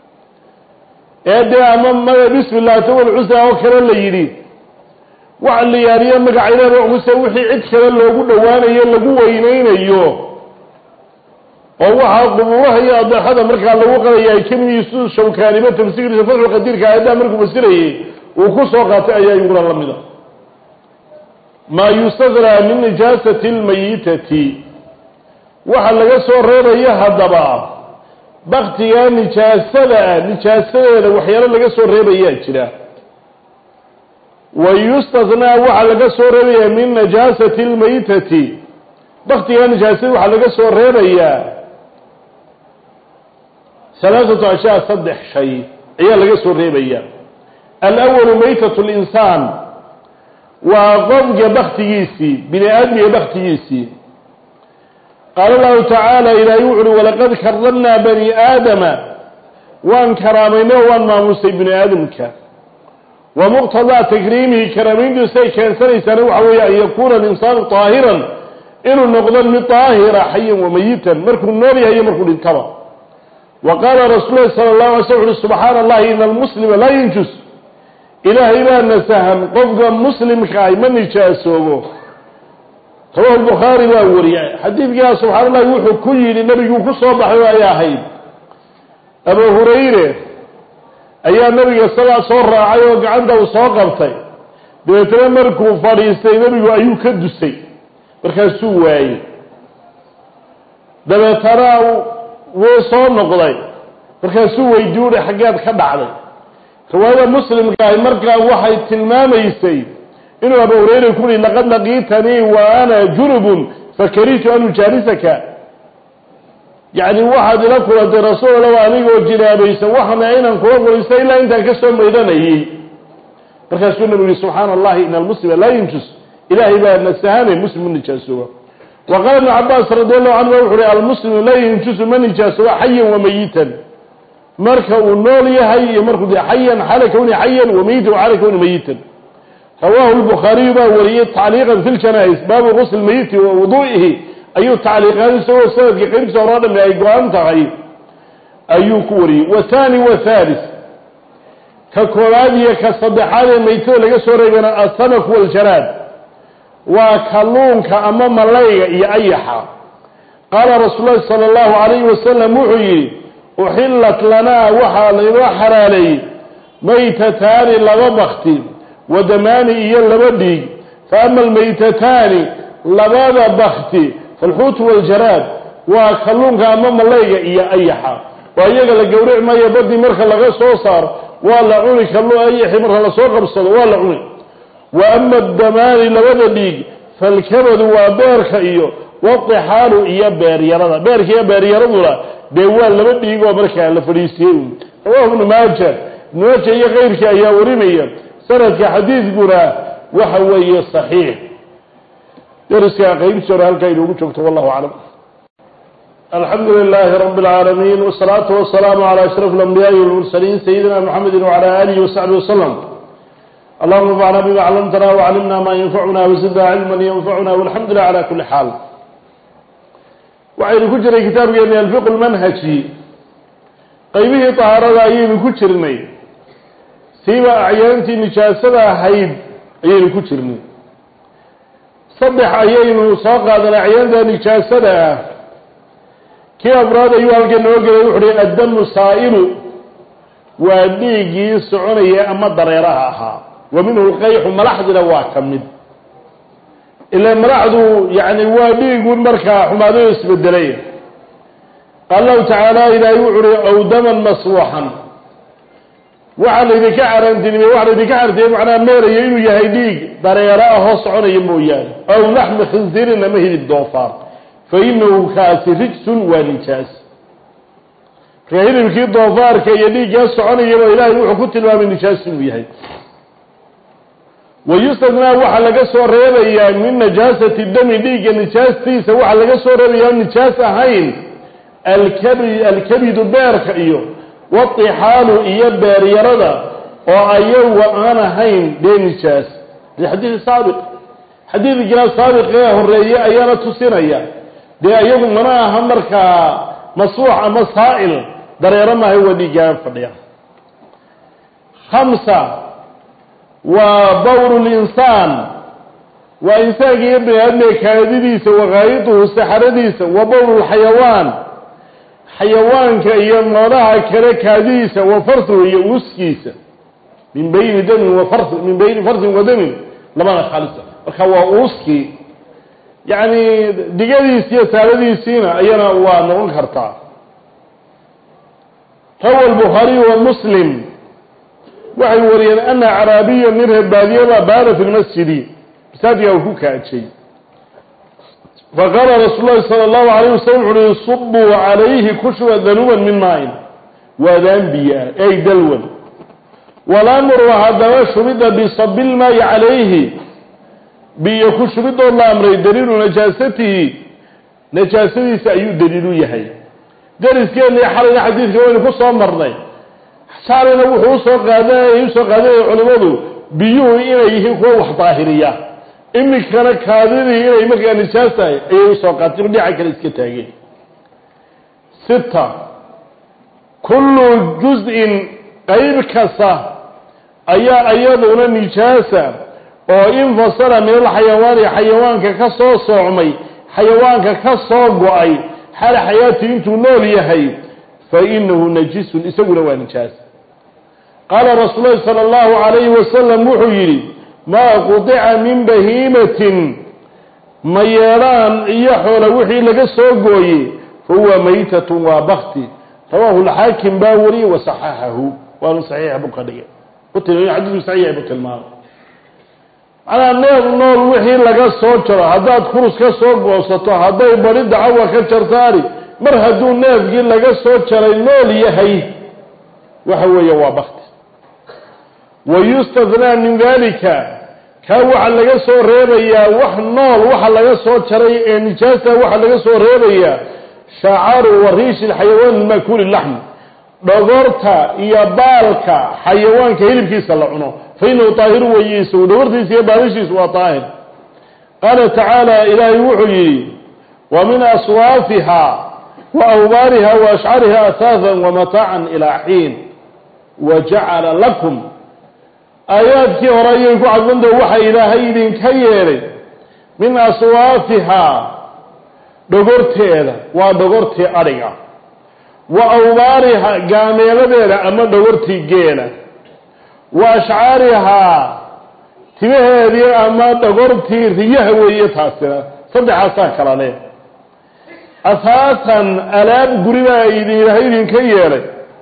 هذا أمام بسم الله تقول عسى وكرا اللي يريد وعلى ياريا مقعينا روحسا وحي عد كرا اللي يقول وانا يلقوا وينين ايوه ووحا قبوها يا أبدا هذا مركا اللي وقال يا كم يسوس شوكاني ما تمسكر سفر وقدير كهذا مركو مسيره وكسو قاطع يا يقول الله ماذا ما يستدرى من نجاسة الميتة وحا لقى سورير يهد باب بختيا نجاسة نجاسة وحيانا لقى سورير يهد ويستثنى وحا لقى سورير من نجاسة الميتة بختيا نجاسة وحا لقى سورير يهد ثلاثة أشياء صدح شيء هي لقى سورير يهد الأول ميتة الإنسان وضمج بختيسي بني آدم بختيسي قال الله تعالى إلى يعلو ولقد كرمنا بني آدم وأن كرامينه وأن ما موسى بني آدم كان ومقتضى تكريمه كرمين دوسي كان سنة سنوحة أن يكون الإنسان طاهرا إنه النقضان من طاهرة حيا وميتا مركو النار هي مركو الانتبه وقال رسول الله صلى الله عليه وسلم سبحان الله إن المسلم لا ينجس إلهي ما نسهم قفقا مسلم كاي من يشاسوه رواه البخاري ووري حديث قال سبحان الله يوحو كل للنبي يكسر بحوا يا حي أبو هريرة أيام النبي صلى الله عليه وسلم راعي وقعنده وصاقبتي بيتمركوا فريستي نبي أيو كدسي بركاسو واي دابا تراو وصار نقضي بركاسو ويدوري حاجات كبعضي رواية مسلم كاي مركا وحي تلمام يسي إنه أبو هريرة يقول لقد لقيتني وأنا جرب فكريت أن أجالسك يعني واحد لكم أنت رسول الله وعليه والجنابة يسوحنا عينا قوة وليس إلا أنت كسر ميدانه فكسر النبي سبحان الله إن المسلم لا ينجس إلهي بقى أن السهام المسلم من نجاسه وقال ابن عباس رضي الله عنه المسلم لا ينجس من نجاسه حيا وميتا مركا والنول يهي مركا حيا حال كوني حيا وميتا وحال كوني ميتا رواه البخاري وهي تعليقا في الجنائز باب غسل الميت ووضوئه أي تعليقان سوى سنة قريب سورادا من أي قوان تغيب أي كوري وثاني وثالث ككورادية كالصدحان الميتون لك سورينا السمك والجراد وكاللون كأمام الليغة إيحا قال رسول الله صلى الله عليه وسلم محيي uxillat lanaa waxaa laynoo xalaalay maytataani laba bakti wadamaani iyo laba dhiig fa ama almaytataani labada bakti falxuutu waljaraad waa kalluunka ama malayga iyo ayaxa waa iyaga la gowrici maayo badii marka laga soo saaro waa la cuni kallu ayaxi marka lasoo qabsado waa la cuni wa ama adamaani labada dhiig falkabadu waa beerka iyo wadixaalu iyo beeryarada beerka iyo beeryaraduna dee waa laba dhiigoo markaa la fadhiisiyey rawaahu ibnu maaja ibnu maaja iyo keyrkii ayaa warinaya sanadka xadiidkuna waxa weeye saxiix dariska qaybtii hore halkaa inoogu joogto wallahu aclam الحمد لله رب العالمين والصلاة والسلام على أشرف الأنبياء والمرسلين سيدنا محمد وعلى آله وصحبه وسلم اللهم انفعنا بما علمتنا وعلمنا ما ينفعنا وزدنا علما ينفعنا والحمد لله على كل حال وعين كجر كتاب يعني الفقه المنهجي قيبه طهارة أيين كجرني سيما أعيانتي نجاسة حيد أيين كجرني صبح أيين وصاقع الأعيان نجاسة kii afraad ayuu halkan noo gelay wuxuu hi addamu saa'ilu waa dhiiggii soconaya ama dareeraha ahaa wa minhu lqayxu malaxdina waa ka mid ilaa malaxdu yani waa dhiigun markaa xumaadoo isbedelay qaala lahu tacaala ilaahay wuxuu hi aw daman masfuuxan waxaa laydinka carantinimay waxa laydinka cartiyay macnaha meelayo inuu yahay dhiig dareero ahoo soconaya mooyaane aw laxmi khinziirin ama hilib doofaar فإنه كاسي رجس ونجاس فهذا كي ضفار كي يدي جاس عني يبا إلهي وحكوت الباب النجاس ويهي ويستثنى وحا لغا سو ريبيا من نجاسة الدم ديك نجاس تيسا وحا لغا سو ريبيا نجاس هين الكبد الكبد بارك ايو والطحال ايو باريردا او ايو وانا هين دي نجاس دي حديث سابق حديث جناب سابق ايه الرئيه ايانا تسينيا dee iyagu mana aha markaa masuux ama saa'il dareero maaha waa dhiigaan fadhiya khamsa waa bawru linsaan waa insaanka iyo bini aadmiga kaadidiisa waqaayiduhu saxaradiisa wa bawru lxayawaan xayawaanka iyo noolaha kale kaadidiisa wa farthu iyo uskiisa min bayni damin wa farth min bayni farthin wa damin labada khaalisa marka waa uskii يعني دقاديسي سالديسينا أينا ونقول كرتا روى البخاري ومسلم وحي وريان أن عربيا مرهب بادية بال في المسجد بسادية وكوكا شيء فقال رسول الله صلى الله عليه وسلم يصبوا عليه كشوة ذنوبا من ماء وذنبيا أي دلوا والأمر هذا شرد بصب الماء عليه بيكوش بدو الله أمري دليل نجاسته نجاسته سأيو دليل يحي درس كان يحرنا حديث كوين كسو أمرنا حسارنا وحوصة قادة يوصة قادة علماء بيوه إليه هو وحطاهرية إمي كان كاذره إليه مكان نجاسته يوصة قادة يقول لي عكا الاسكتاقين ستة كل جزء قيب كسا أيا أيضا نجاسة oo infasala min alxayawaani xayawaanka ka soo soocmay xayawaanka ka soo go-ay xal xayaati intuu nool yahay fa inahu najisun isaguna waa nijaas qaala rasuulu llahi sala allahu calayhi wasalam wuxuu yidhi maa qudica min bahiimatin ma yeelaan iyo xoola wixii laga soo gooyey fa huwa maytatun waa bakti rawaahu alxaakim baa wariyey wasaxaxahu waanu saxiixa buu ka dhigay xadiisku saxiixa buu tilmaamay على نيل نول وحي لغا سو جرو haddaad kurus ka soo goosato haday bari dacawa ka jartaari mar haduu neefgi laga soo jaray nool yahay waxa weeye waa bakti wayustadna min dalika ka waxa laga soo reebaya wax nool waxa laga soo jaray ee nijaasta waxa laga soo reebaya sha'ar warish alhayawan makul al-lahm dhogorta iyo baalka xayawaanka hilibkiisa la cuno فإنه طاهر ويسو ودورتيس يبالشيس وطاهر قال تعالى إلهي وحي ومن أصوافها وأوبارها وأشعارها أثاثا ومتاعا إلى حين وجعل لكم آيات كي ورأيكم عبده وحي إلهي كيري من أصوافها دقرتي ودقرتي أرقا وأوبارها قاميلة بيلا أما دورتي جيلة وأشعارها تبه هذه أما دورتي ريه ويتحسنا صدح ساكر عليه أساسا ألاب قريبا إذن هيدين كيالي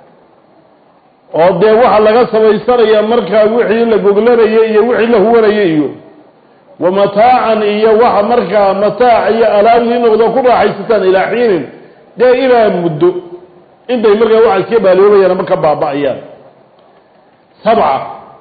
ودي waxa laga sameeyay marka wixii la goglanayay iyo wixii la huwanayo ومتاعا iyo waxa marka mataac iyo alaabtii noqdo ku raaxaysan ila xiin de ila muddo inday marka waxa ka baaloobayaan marka baaba'ayaan sab'a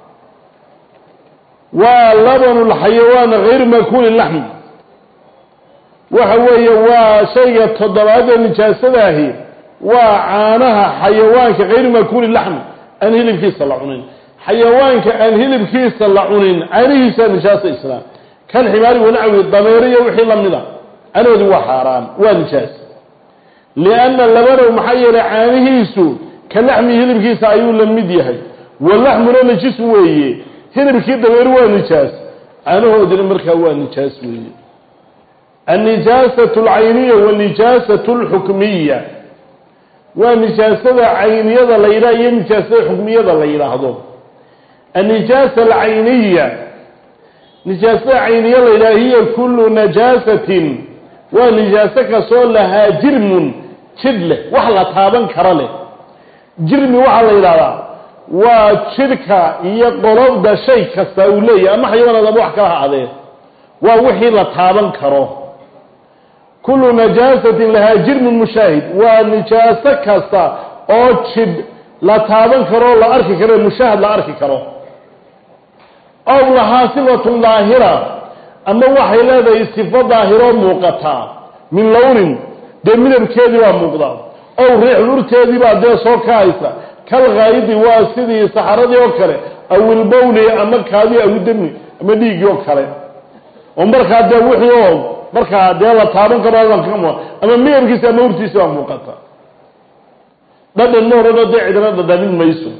wa labanu alhayawan ghayr makul al-lahm waxa weeye waa shayga toddobaad ee nijaasadahi waa caanaha xayawaanka ghayr makul al-lahm أن هلب كيس اللعونين حيوانك أن هلب كيس اللعونين عنيه سان نجاسة إسلام كالحمار ونعوي الضميرية وحي اللمدة أنا ذو حرام ونجاس لأن اللبن محير عنيه سو كاللحم هلب كيس عيون لمديه واللحم لنا جسويه هلب كيس ضمير ونجاس أنا هو ذي المركة ونجاس ويه النجاسة العينية والنجاسة الحكمية ونجاسة عينية الليلة هي نجاسة حكمية الليلة هذول النجاسة العينية نجاسة عينية الليلة هي كل نجاسة ونجاسة كسول لها جرم شدله وحلا طابا كرله جرم وحلا الليلة وشركة هي قرب دا شيء كسولية أما حيوانا ذا بوحكرها هذه ووحي لطابا كره كل نجاسة لها جرم مشاهد ونجاسة كسا أو تشد لا تابن كرو لا أركي كرو مشاهد لا أركي كرو أو لها صفة ظاهرة أما وحي لها صفة ظاهرة موقتها من لون دي من الكيدي وموقتا أو ريح الورتيدي بعد دي صوكايسة كالغايد واسدي سحردي وكره أو البولي أما كادي أو الدمي أما ديك وكره ومبركة دي وحيوم marka de la taaban karo la kamo ama meerkiisa nuurtiisa waa muuqata dadna noorada deecida dadin mayso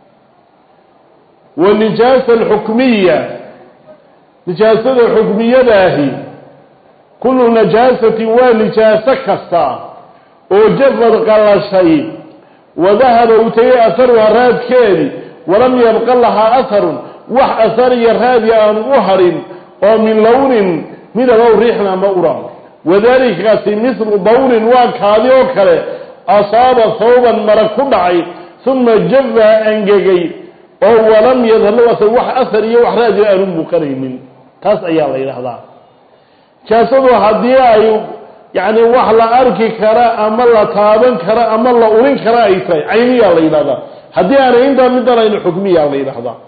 والنجاسة الحكمية نجاسة الحكمية داهي كل نجاسة ونجاسة كسا وجفت قال شيء وذهب وتي أثرها راد كيري ولم يبقى لها أثر وح أثر يرهاد عن أهر ومن لون من لو ريحنا مورا وذلك مثل بول واكادي وكله أصاب ثوبا مركبعي ثم جف أنجي أو لم يظهر له وح أثر يوح راد عن مقرين تاس أيام إلى هذا كاسدو هديه يعني وحلا أركي كرا أما الله تابن كرا أما الله أورين كرا أيتاي عيني الله إلى هذا هديه أنا عندها من دلائل الحكمية الله إلى هذا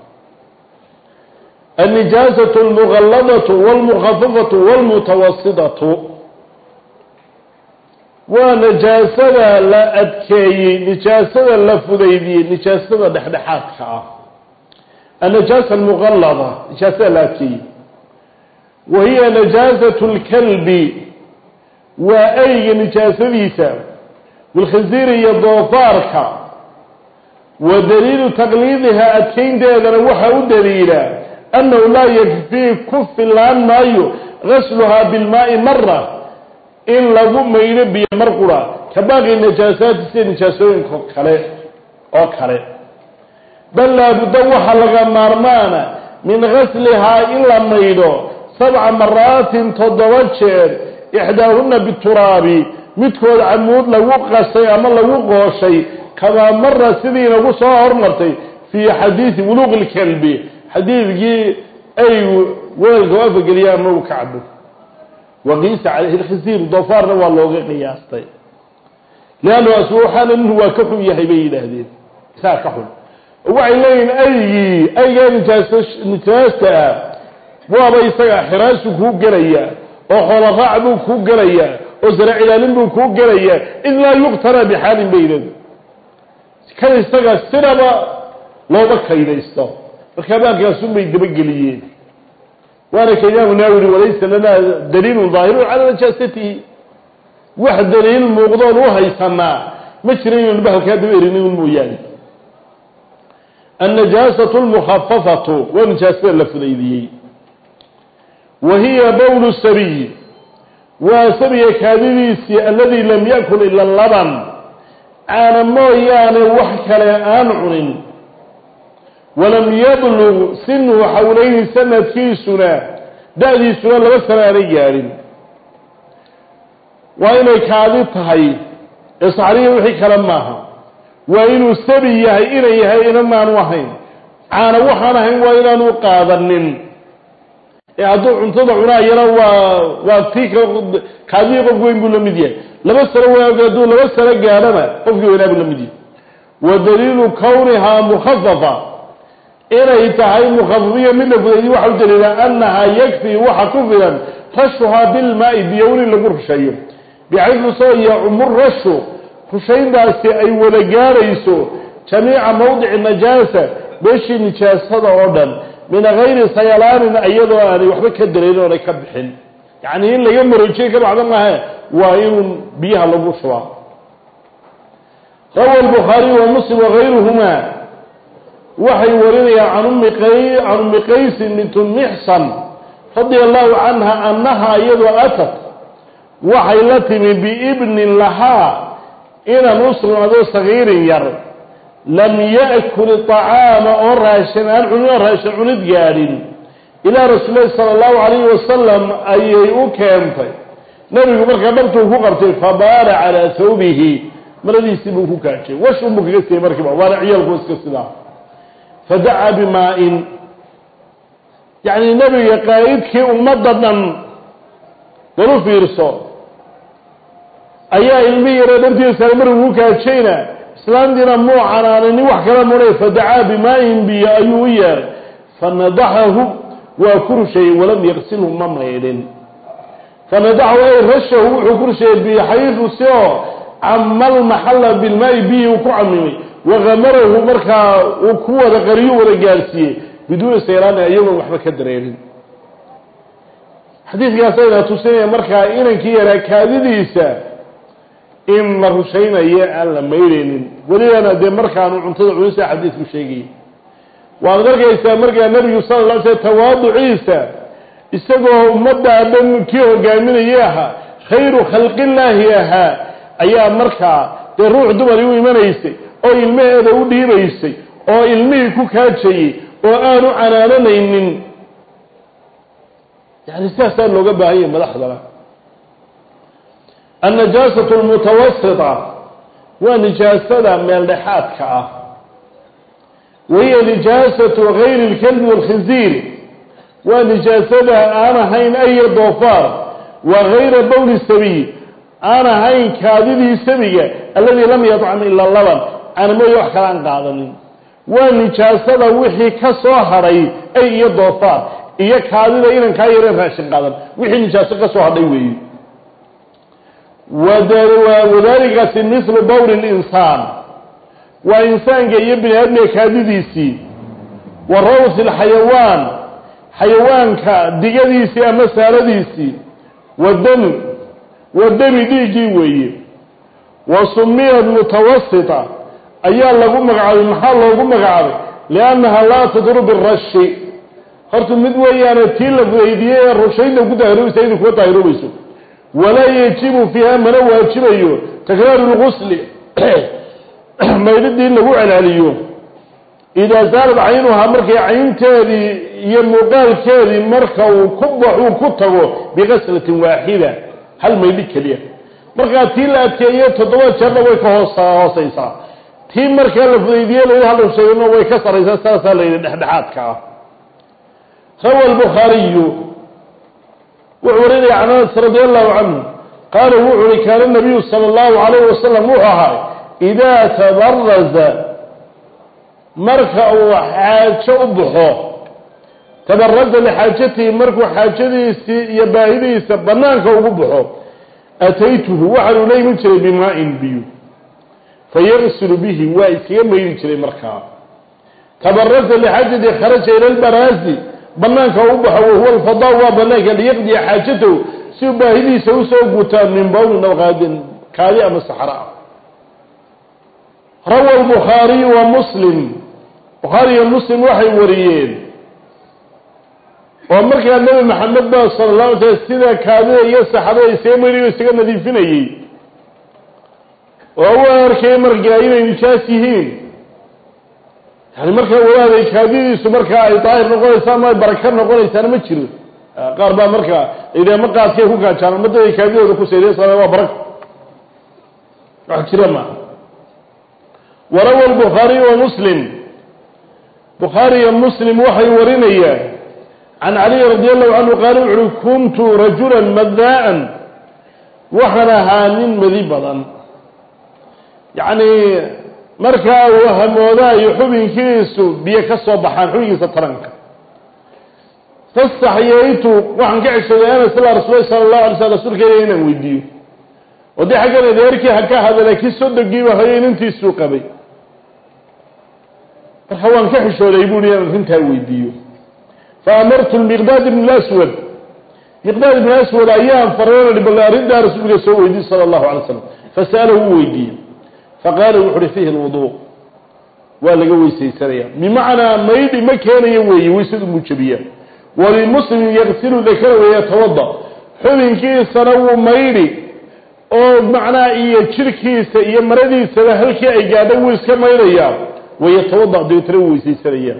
النجاسة المغلظة والمخففة والمتوسطة ونجاسة لا أدكي نجاسة لا فديدي نجاسة دحدحاتها النجاسة المغلظة نجاسة لا تي وهي نجاسة الكلب وأي نجاسة ليسا والخنزير يضوفارك ودليل تقليدها أدكين دينا وحا دليلا أنه لا يكفي كف الآن مايو غسلها بالماء مرة إن لغم ينبي مرقرة كباقي النجاسات سي نجاسوين كالي أو كالي بل لا بدوح لغا مارمانا من غسلها إلا ميدو سبع مرات تضوجر إحداهن بالتراب متكود عمود لوق غسي أما لوق غوشي كما مرة سيدين أبو صاهر مرتي في حديث بلوغ الكلب حديث جي أي ويل وافق اليوم مو كعبه وقيس عليه الخزير ضفارنا والله قياستي لأنه أسوحا أنه هو كحم يحبين هذه ساكحل وعلين أي أي نتاستا وابا يساق حراسك هو قريا وخلفاء بك هو قريا وزرع إلالين بك هو قريا إلا يقترى بحال بينه كان يساق السنبا لو بكا إذا يستوى فكذلك يسمى الدبقليين وانا كيام ناوري وليس لنا دليل ظاهر على نجاسته واحد دليل موضوع وهي سماع مشرين به كادويرين المويان النجاسة المخففة ونجاسة اللفظية وهي بول السبي وسبي كادريسي الذي لم يأكل إلا اللبن caana mooyaane wax kale aan cunin walam yablug sinuhu xawlayni sanadkiisuna da-diisuna laba sano aanay gaadhin waa inay kaadi tahay ee saxriya wixii kale maaha waa inuu sabi yahay inay yahay inanaanu ahayn caana waxaan ahayn waa inaanu qaadanin ee hadduu cuntada cunaayana waa waa tii kaadii qof weyn buu la mid yahay laba sano wanaag hadduu laba sano gaadhana qofkii weynaa buu la mid yahay wa daliilu kawnihaa mukhafafa inay tahay mukhafafiya mid la fudeeyey waxa u daliila annahaa yakfii waxa ku filan rashuhaa bilmaa'i biyowni lagu rusheeyo bixaysu soo yacumu rashu rushayntaasi ay wada gaarayso jamiica mawdici najaasa meeshii nijaasada oo dhan min gayri sayalaanin iyadoo aanay waxba ka dareerin oonay ka bixin yacni in laga marojiye ka baxda maaha waa inuu biyaha lagu shubaa rawa albukhaariy wa muslim wagayruhumaa waxay warinayaan can ummi qay can ummi qaysin bintu mixsan radia allahu canha annaha iyadoo atat waxay la timi biibnin lahaa inan u sugnaado sagiirin yar lam ya'kul طacaama oo raashin aan cunin oo raashin cunid gaadhin ilaa rasuulillahi sala allahu calayhi wasalam ayay u keentay nabigu markaa dhartuu ku qabtay fabaara calaa thawbihi maradiisii buu ku kaajay washun buu kaga siiyey markiiba waana ciyaalku iska sidaa fadacaa bimaa-in yacni nabiga qaa'idkii ummadda dhan walu fiirso ayaa ilmi yaro dhartiisa markuu ku kaajayna islaantiina muu canaananin wax kala mudhay fadacaa bimaa-in biyo ayuu u yeeray fanadaxahu waa ku rusheeyey walam yaqsilhu ma maydhin fanadaxahu ay rashahu wuxuu ku rusheeyey bixaysu si oo cama almaxalla bilmaa-i biyi uu ku camimay wakamarahu markaa uu ku wada qariyo wada gaarsiiyey biduuni sayraani iyagoon waxba ka dareerin xadiidkaas ayna tusinaya markaa inankii yaraa kaadidiisa in la rushaynayo aan la maydhaynin welibana dee markaanu cuntada cunisa xadiidku sheegayay waad arkaysaa markaa nabigu sala la sl tawaaduciisa isagoo ummaddaa dhan kii hogaaminayay ahaa khayru khalqillaahi ahaa ayaa markaa dee ruux dumari u imanaysay oo ilmaheeda u dhiibaysay oo ilmihii ku kaajayey oo aanu canaananaynin yani sidaasaa looga baahan yahay madaxdana annajaasatu almutawasita waa nijaasada meel dhexaadka ah wahiya nijaasatu gayri اlkalbi wاlkhinziir waa nijaasada aan ahayn aya doofaar wa gayra bowli sabiy aan ahayn kaadidii sabiga alladii lam yadcam ila laban aanamooya wax kale aan qaadanin waa nijaasada wixii ka soo hadhay ay iyo doofaar iyo kaadida inan kaa yareen raashin qaadan wixii nijaaso ka soo hadhay weeye wadaalikaasi mislu bawli linsaan waa insaanka iyo bini aadmiga kaadidiisii wa rawsi lxayawaan xayawaanka digadiisii ama saaradiisii wadami wadami dhiiggii weeye wa sumiyat mutawasita ayaa lagu magacaabay maxaa loogu magacaabay liannaha laa tadru birashi horta mid weeyaane tii la fudaydiyey ee rushaynta ku daahiroobaysa inay kuga daahiroobayso walaa yajibu fiiha mana waajibayo takraaru lgusli maydhidii lagu celceliyo idaa saalad caynuhaa markay caynteedii iyo muuqaalkeedii marka uu ku baxuu ku tago biqaslatin waaxida hal maydhi keliya markaa tii la adkeeyo toddoba jeerna way ka hoos hoosaysaa tii markaa la fudaydiye la hal sheegno way ka saraysaa saasaa la yidhi dhexdhexaadka ah rawa albukhaariyu wuxuu warinaya can anas radi allahu canhu qaala wuxu uhi kaana nabiyu sala allahu calayhi wasalam wuxuu ahaa idaa tabaraza marka uu xaajo u baxo tabaraza lixaajatihi markuu xaajadiisii iyo baahidiisa banaanka ugu baxo ataytuhu waxaanu la iman jiray bimaa-in biyo fayaqsilu bihi waa iskaga mayri jiray markaa tabaraza lixaajatihi kharaja ila lbaraasi banaanka u baxo wahuwa alfadaa waa banaanka liyaqdiya xaajatahu si u baahidiisa usoo gutaa min bawlin aw qaadin kaadi ama saxraa rawa albukhaariyu wa muslim bukhaariyo muslim waxay wariyeen oo markaa nebi maxamed ba sala la alay slam sida kaadida iyo saxrada isaga mayriyo isaga nadiifinayey oo arkay markaa inay nijaas yihiin yani markaa walaaday kaadidiisu markaa ay daahir noqonaysa ama baraka noqonaysa ma jiro qaar baa markaa idaa ma qaadkay ku gaajaan madada kaadidooda ku seedeysana waa barako wax jira ma warawa al-Bukhari wa Muslim Bukhari wa Muslim waxay warinayaan عن علي رضي الله عنه قال كنت رجلا مذاء وحنا هانين مذيبا يعني مركا وهمودا يحبين كيسو بيكسو بحان حويس الترنك فاستحييت وحن كعش انا صلى رسول الله صلى الله عليه وسلم رسول كينا ويديو ودي حاجه ديركي هكا هذا لكي صدقي وهين انت السوق بي فحوان كحشو ليبوني انا انت ويديو فأمرت المقداد بن الأسود مقداد بن الأسود أيام فرورا لبلارين دار رسول الله سوى صلى الله عليه وسلم فسأله ويدي فقال وحر فيه الوضوء وقال قوي سيسريا بمعنى ما يدي ما كان يوي ويسد مجبيا وللمسلم يغسل ذكره ويتوضأ حبين كيس نو ما يدي أو بمعنى إيه شركيس إيه مرديس هلكي إيجاده ويسكما يدي ويتوضأ ديترو سيسريا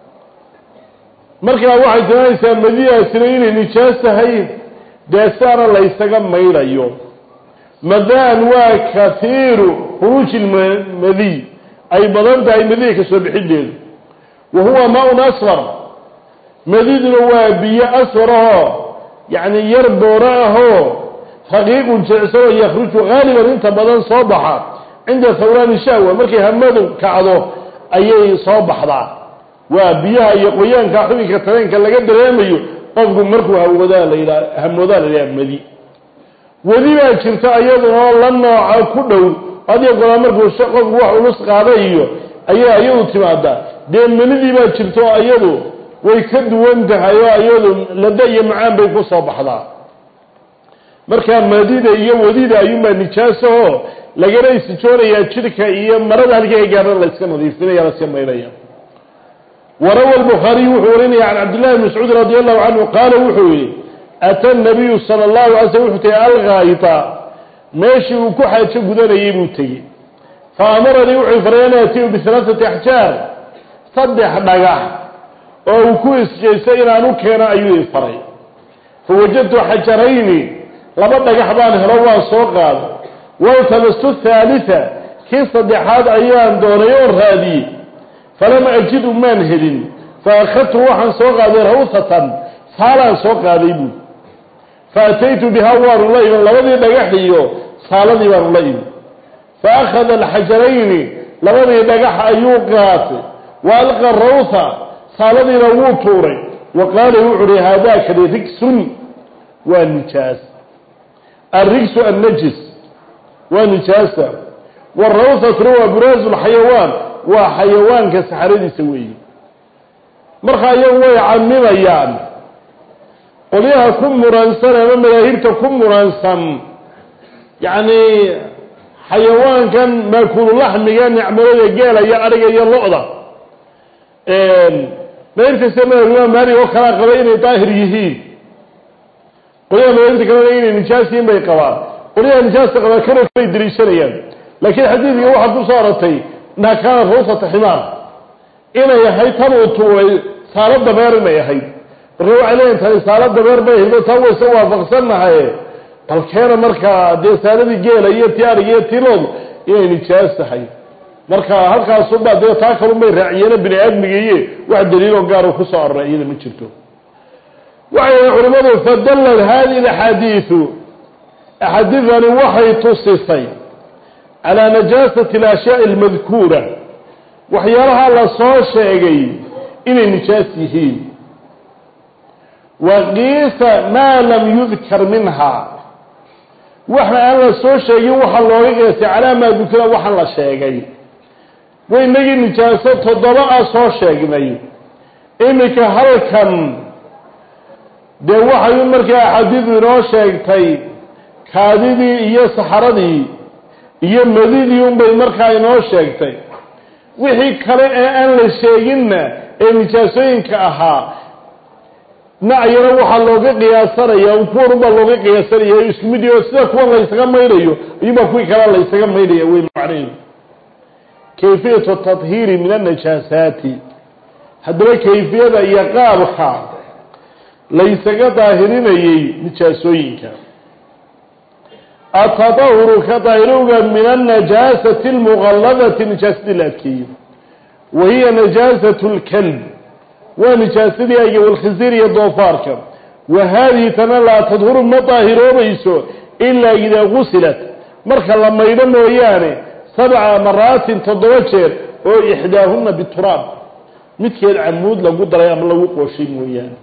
marka waxay taaysaa madiyaasina inay nijaas tahay deesaana la isaga mayrayo madaan waa kathiru khuruj al-madi ay badan tahay madiya ka soo bixideed wahuwa ma'un asfar madidna waa biyo asfaraho yani yar dooraho haqiiq jecso yakhruju galiban inta badan soo baxa inda thawran shahwa markay hamadu kacdo ayay soo baxdaa waa biyaha iyo qoyaanka xubinka tareenka laga dareemayo qofku markuu hawada leeyla hamooda leeyahay madi wadi baa jirta ayadoo la nooca ku dhow adiga go'aan markuu qofku wax ulus qaadayo ayaa ayadu timaada dee manidii baa jirto ayadu way ka duwan tahay ayadu lada iyo macaan bay ku soo baxdaa marka madida iyo wadida ayuma nijaaso laga reeysi jooraya jirka iyo marada halkay gaaraan la iska nadiifinaya la sameeynaya وروى البخاري وحوريني عن عبد الله بن مسعود رضي الله عنه قال وحوري أتى النبي صلى الله عليه وسلم الغائطة ماشي وكحة قدنا يبوتي فأمرني وحي فرينا يتيه بثلاثة أحجار صدح نجاح أو كويس جيسين عنه كان أيوه فري فوجدت حجرين لما نجاح بانه روا صوغال والتمست الثالثة كيف صدح هذا أيام دونيور هذه فلم أجد منهل فأخذت روحا سوق هذه روثة صالا سوق هذه فأتيت بها وار الله من لوضي بقحيه صالا وار الله فأخذ الحجرين لوضي بقح أيوقات وألقى الروثة صالا روطوري وقال يعري هذاك رجس والنجاس الرجس النجس والنجاسة والروثة روى براز الحيوان وحيوان كسحردي سويه marka ayagu way camimayaan qoliyaha ku muransan ama madaahirta ku muransan yani xayawaankan maakulu lahmiga nicmada geela iyo ariga iyo lo'da een meerta sameeyo maari oo kala qabay inay daahir yihiin qoliyaha meerta kale inay nijaasiin bay qabaan qoliyaha nijaasta qaba kana way diriishanayaan laakiin xadiidka waxa ku soo aratay naaka roosata ximaar inay yahay tan uu tuuray saalada beer inay yahay roo caleen tan saalada beer bay helo tan way soo waafaqsanahay balkeena marka de saaladii geela iyo tiyaar iyo tilood inay nijaas tahay marka halkaas u baad taa kale may raaciyeen bini aadmigiye wax daliil oo gaar ah ku soo arreeyay ma jirto waxay culimadu fadalal hadi alhadith ahadithan waxay tusisay على نجاسة الأشياء المذكورة وحيالها الله صار شيئي إن نجاسه وقيس ما لم يذكر منها وحنا الله صار شيئي وحا الله يقيس على ما ذكر وحا الله شيئي وإن نجي نجاسة تضبع صار شيئي إنك هل كان دي وحا يمرك حديث نو شيئي كاذبي إيا سحردي iyo madidii un bay markaa inoo sheegtay wixii kale ee aan la sheeginna ee nijaasooyinka ahaa nacayana waxaa looga qiyaasanayaa kuwan ubaa looga qiyaasanaya isku mid iyo sida kuwan la ysaga maydhayo iyubaa kuwii kale la ysaga maydhaya wey macnaheedu kayfiyatu tadhiiri min annajaasaati haddaba kayfiyada iyo qaabka laysaga daahirinayay nijaasooyinka atadahuru ka daahirowga min annajaasati almuqalladati nijaasadi la adkeeyey wahiya najaasatu lkalb waa nijaasadii ayga walkhinsiir iyo doofaarka wa haadihi tana laa tadhuru ma daahiroobayso ilaa idaa gusilat marka la maydho mooyaane sabca maraatin toddoba jeer oo ixdaahunna bituraab midkeed camuud lagu daray ama lagu qooshay mooyaane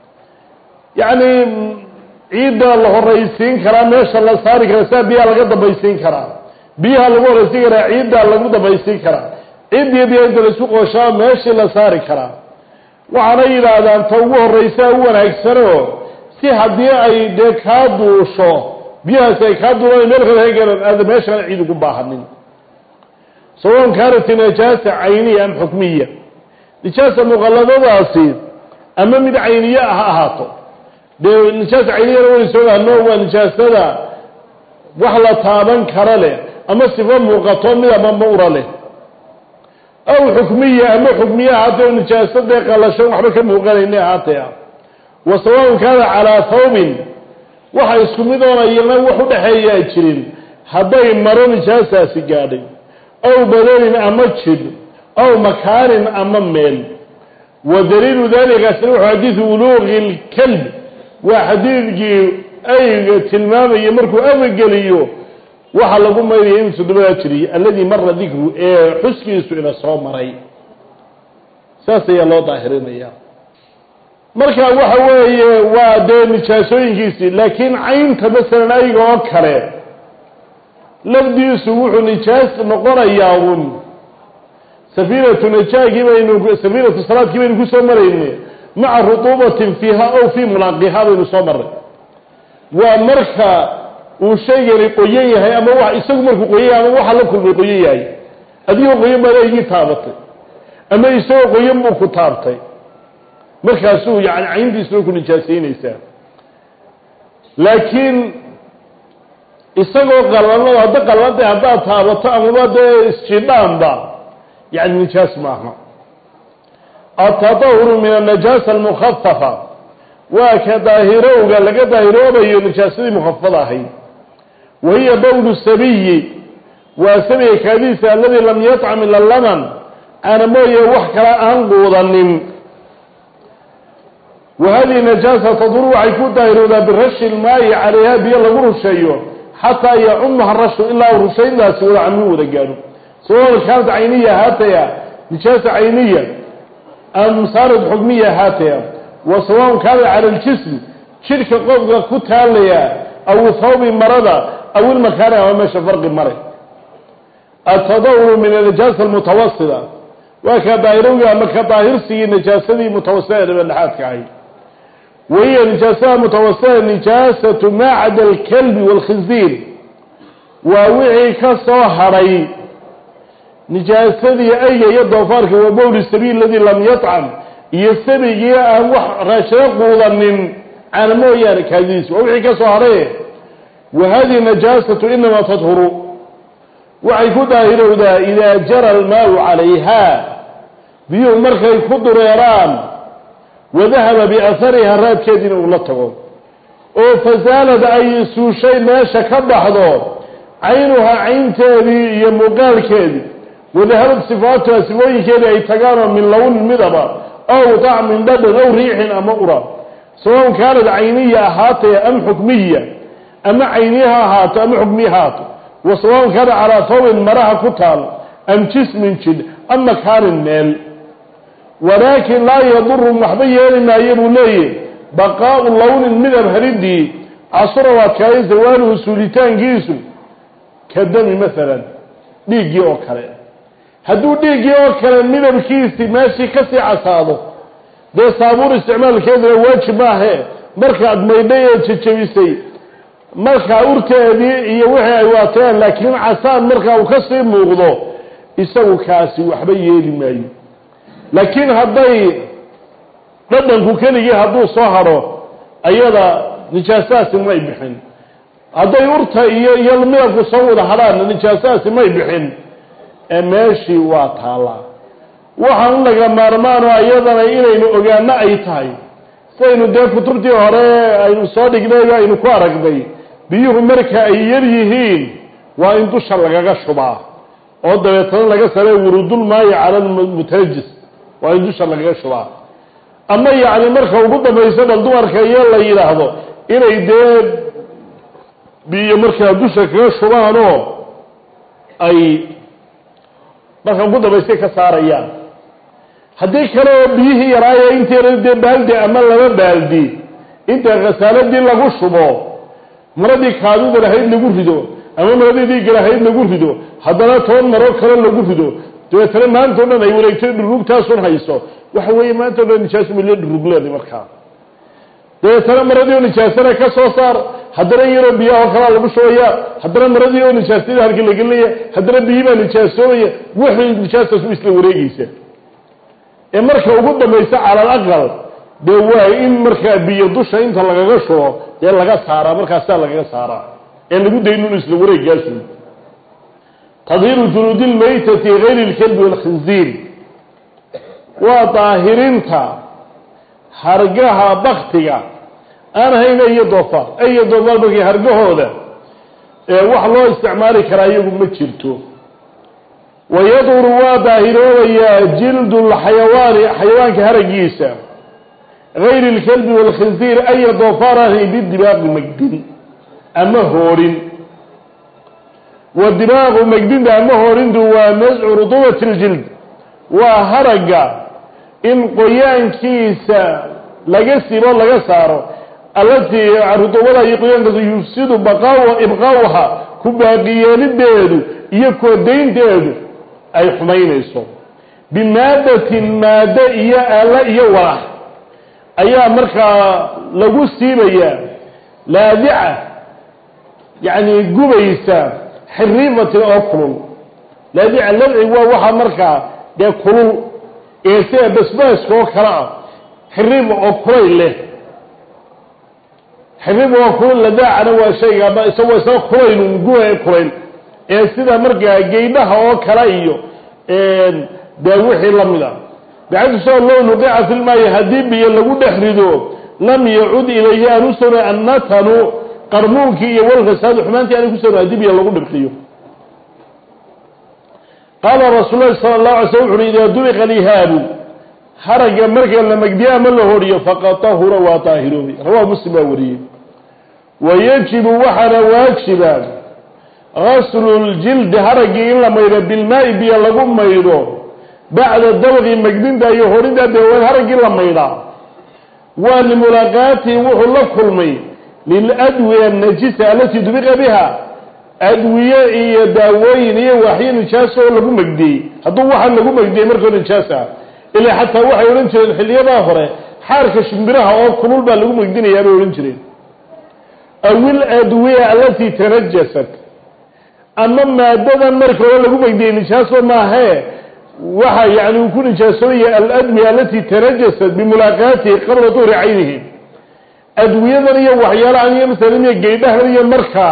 yacni ciidda la horaysiin karaa meesha la saari karaa saa biyaha laga dambaysiin karaa biyaha lagu horaysiin karaa ciiddaa lagu dambaysiin karaa ciiddiyo biyaha inta la isu qooshaa meeshii la saari karaa waxaana yidhaahdaan ta ugu horraysaa u wanaagsanoo si haddii ay dee kaa duusho biyahaasi ay kaa duulaan meel kale hegelan aada meeshaan ciid ugu baahanin sawaun kaanat najaasa cayniya am xukmiya nijaasa muqalladadaasi ama mid cayniye ah ha ahaato dee nijaasa cayniyana waynu soo gahno waa nijaasada wax la taaban kara leh ama sifo muuqato mid ama mawra leh aw xukmiya ama xukmiye ahaatee nijaasadee qalashan waxba ka muuqanayna ahaatee ah wa sawaun kaana calaa thawbin waxa isku mid oonayana wax u dhexeeyaa jirin hadday maro nijaasaasi gaadhay aw badanin ama jid aw makaanin ama meel wa daliilu dalikaasina wuxuu xadiidu wuluuqi lkalb waa xadiidkii ayga tilmaamaya markuu abageliyo waxa lagu maydaya in toddobadaa jiriy alladii mara dikru ee xuskiisu ina soo maray saas ayaa loo daahirinaya marka waxa weeye waa dee nijaasooyinkiisii laakiin caynta masalan ayga oo kale lafdiisu wuxuu nijaas noqonayaa un safiinatu najaagii baynu safiinatu salaadkii baynu kusoo marayne maca rutuubatin fiiha ow fii mulaaqihaa baynu soo maray waa marka uu shaygani qoyan yahay ama wa isagu markuu qoyan yahay ama waxa la kulmay qoyan yahay adigoo qoyan baad aygii taabatay ama isagoo qoyan buu ku taabtay markaasuu yani cayntiisuna ku nijaasaynaysaa laakiin isagoo qalano hadda qalanta haddaad taabato amaba dee isjidhaanba yani nijaas maaha atadahuru min annajaasa almukhafafa waa ka daahirowga laga daahiroobayo nijaasadii mukhafada ahayd wahiya bawlu sabiyi waa sabiga kaadiisa alladii lam yatcam ila laman aana mooye wax kala aan quudanin wa hadihi najaasa taduru waxay ku daahirowdaa birashi ilmaayi calayha biyo lagu rusheeyo xataa yacumaha rashu ilaa u rushayndaasi wada cammi wada gaadho sawaun kaanat cayniya haataya nijaasa cayniya am saarat xukmiya haataya wa sawaun kaana cala aljism jidhka qofka ku taalaya aw thawbi marada aw ilmakaani ama meesha farqi mare atadawuru min anajaasa almutawasita waa ka daahirowga ama ka daahirsigii najaasadii mutawasita dhexaadka ahay wahiya nijaasada mutawasita nijaasatu maa cada alkalbi waalkhinziir waa wixii ka soo hadhay nijaasadii ayga iyo doofaarka waa bowli sabiil aladii lam yatcam iyo sabigii aan wax raashado quudanin caana mooyaane kaadidiis waa wixii ka soo hadhay wa hadihi najaasatu inamaa tadhuru waxay ku daahirowdaa idaa jara almaau calayha biyuhu markay ku dureeraan wadahaba biahariha raadkeediina uu la tago oo fasaalad ay suushay meesha ka baxdo caynuhaa caynteedii iyo muuqaalkeedii wadahabad sifaatuha sifooyinkeedii ay tagaanoo min lownin midaba ow dacmin dhadhan ow riixin ama ura sawaun kaanad cayniya ahaatay am xukmiya ama cayniya ha ahaato ama xukmiya ha ahaato wa sawaun kaana calaa thawbin maraha ku taal am jismin jidh am makaanin meel walaakin laa yaduru waxba yeeli maayo buu leeyahy baqaau lownin midab haridii casura waa kaay zawaaluhu suulitaankiisu ka dami maalan dhiiggii oo kale hadduu dhiiggii oo kale midabkiisii meeshii kasii casaado dee saabuun isticmaalkeeduna waajib maahe markaad maydhay ee jejebisay markaa urteedii iyo wixii ay waateen laakiin casaan markaa uu kasii muuqdo isagu kaasi waxba yeeli maayo laakiin hadday dhadhanku keligii hadduu soo haro ayada nijaasaasi may bixin hadday urta iyo iyo midabku soo wada hadhaana nijaasaasi may bixin ee meeshii waa taalaa waxaan laga maarmaano ayadana inaynu ogaano ay tahay saynu dee kutubtii hore aynu soo dhignay aynu ku aragnay biyuhu marka ay yar yihiin waa in dusha lagaga shubaa oo dabeetana laga saray wurudul maayi cala almutajis waa in dusha lagaga shubaa ama yacni marka ugu dambaysa bal dumarka iyo la yidhaahdo inay dee biyo markaa dusha kaga shubaanoo ay marka ugu dambaysay ka saarayaan haddii kale oo biyihii yaraayo inteena dee baaldi ama laba baaldi inta khasaaladii lagu shubo maradii kaadida lahayd lagu rido ama maradii galahayd lagu rido haddana toban maro kale lagu rido dabeetana maanta o dhan ay wareegtay dhurugtaasun hayso waxa weeye maanta o dhan nijaas milo dhurugleeda markaa dabeetana maradii oo nijaasana ka soo saar haddana yaroo biyaha kalaa lagu shubaya haddana maradii oo nijaasada halkii lagelinaya haddana biyii baa nijaasoobaya wixii nijaastaas u isla wareegaysa ee marka ugu dambaysa cala alaqal dee waa in markaa biyo dusha inta lagaga shubo dee laga saaraa markaasaa lagaga saaraa ee lagu daynun isla wareegaasu tadhiiru junuudi lmaytati gayri lkalbi walkhinziir waa daahirinta hargaha baktiga aan hayna iyo doofaar iyo doofaar markii hargahooda ee wax loo isticmaali karaa iyagu ma jirto wayaduru waa daahiroobayaa jildu lxayawaani xayawaanka haragiisa gayri lkalbi walkhinziir aya doofaar ahay bidibaaqi magdin ama hoorin wadibaaqu magdinta ama hoorintu waa nascu rutubati ljild waa haraga in qoyaankiisa laga sibo laga saaro allatii rutubada iyo qoyaankaas yufsidu baqaa ibqaawha ku baaqiyeelideedu iyo koodaynteedu ay xumaynayso bimaadatin maado iyo aala iyo walax ayaa markaa lagu siibayaa laadica yacni gubaysa xiriifatin oo kulul laadica ladci waa waxa markaa dee kulul ee sida basbaaska oo kale ah xiriifa oo kulayl leh xiriifa oo kulul ladaacana waa shayga isagoo isagoo kulayl gubaya kulayl ee sida markaa geydhaha oo kale iyo dee wixii la mid a bacdisoo low nuqica fi lmaayi haddii biyo lagu dhex rido lam yacud ilayhi aan u sona annatanu qarmuunkii iyo walfasaadu xumaantii aan ku sona haddii biyo lagu dhibqiyo qaala rasuul lahi sala allahu alay slam wuxu uhi idaa dubiqa lihaabu haragga marka la magdiyo ama la horiyo faqad tahura waa daahiroobi rawahu muslim baa wariyey wayajibu waxaana waajiba gaslu ljildi haraggii in la maydho bilmaa'i biyo lagu maydho bacda dabqi magdinta iyo horinta dee haraggii la maydhaa waa limulaaqaatihi wuxuu la kulmay liladwiya najisa alatii dubiqa biha adwiye iyo daawooyin iyo waxyo nijaasa oo lagu magdiyey hadduu waxaan lagu magdiyey markoo nijaas ah ilaa xataa waxay odhan jireen xiliyadaa hore xaarka shimbiraha oo kulul baa lagu magdinayaa bay odhan jireen awil adwiya alatii tanajasat ama maadadan marka hore lagu magdiyey nijaaso maahee waxa yani uu ku nijaasoobaya aladwiya alatii tanajasat bimulaaqaatihi qabla duhri caynihi adwiyadan iyo waxyaalahan iyo masalan iyo geydhahan iyo marka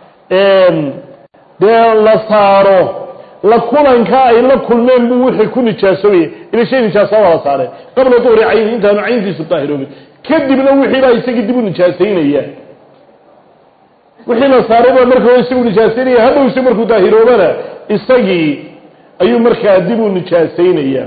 dee la saaro la kulanka ay la kulmeen buu wixii ku nijaasoobaya ila shay nijaasa waa la saareen qabla duhri caynihi intaanu cayntiisu daahiroobin kadibna wixii baa isagii dib u nijaasaynaya wixii la saaray baa marka hore isagu nijaasaynaya hadhowse markuu daahiroobana isagii ayuu markaa dib u nijaasaynaya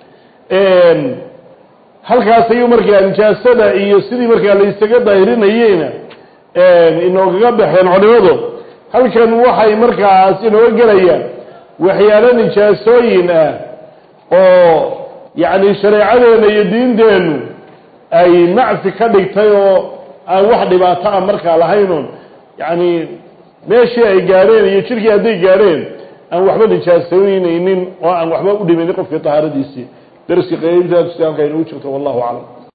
halkaas ayuu markaa nijaasada iyo sidii markaa la isaga daahirinayeyna inoogaga baxeen culimadu halkan waxay markaas inooga gelayaan waxyaalo nijaasooyin ah oo yacni shareecadeena iyo diinteennu ay macfi ka dhigtay oo aan wax dhibaato ah markaa lahaynoon yacni meeshii ay gaadheen iyo jirkii hadday gaadheen aan waxba nijaasaynaynin oo aan waxba u dhimaynin qofkii tahaaradiisii darskii qaybtaas halka inuu jirto wallahu aclam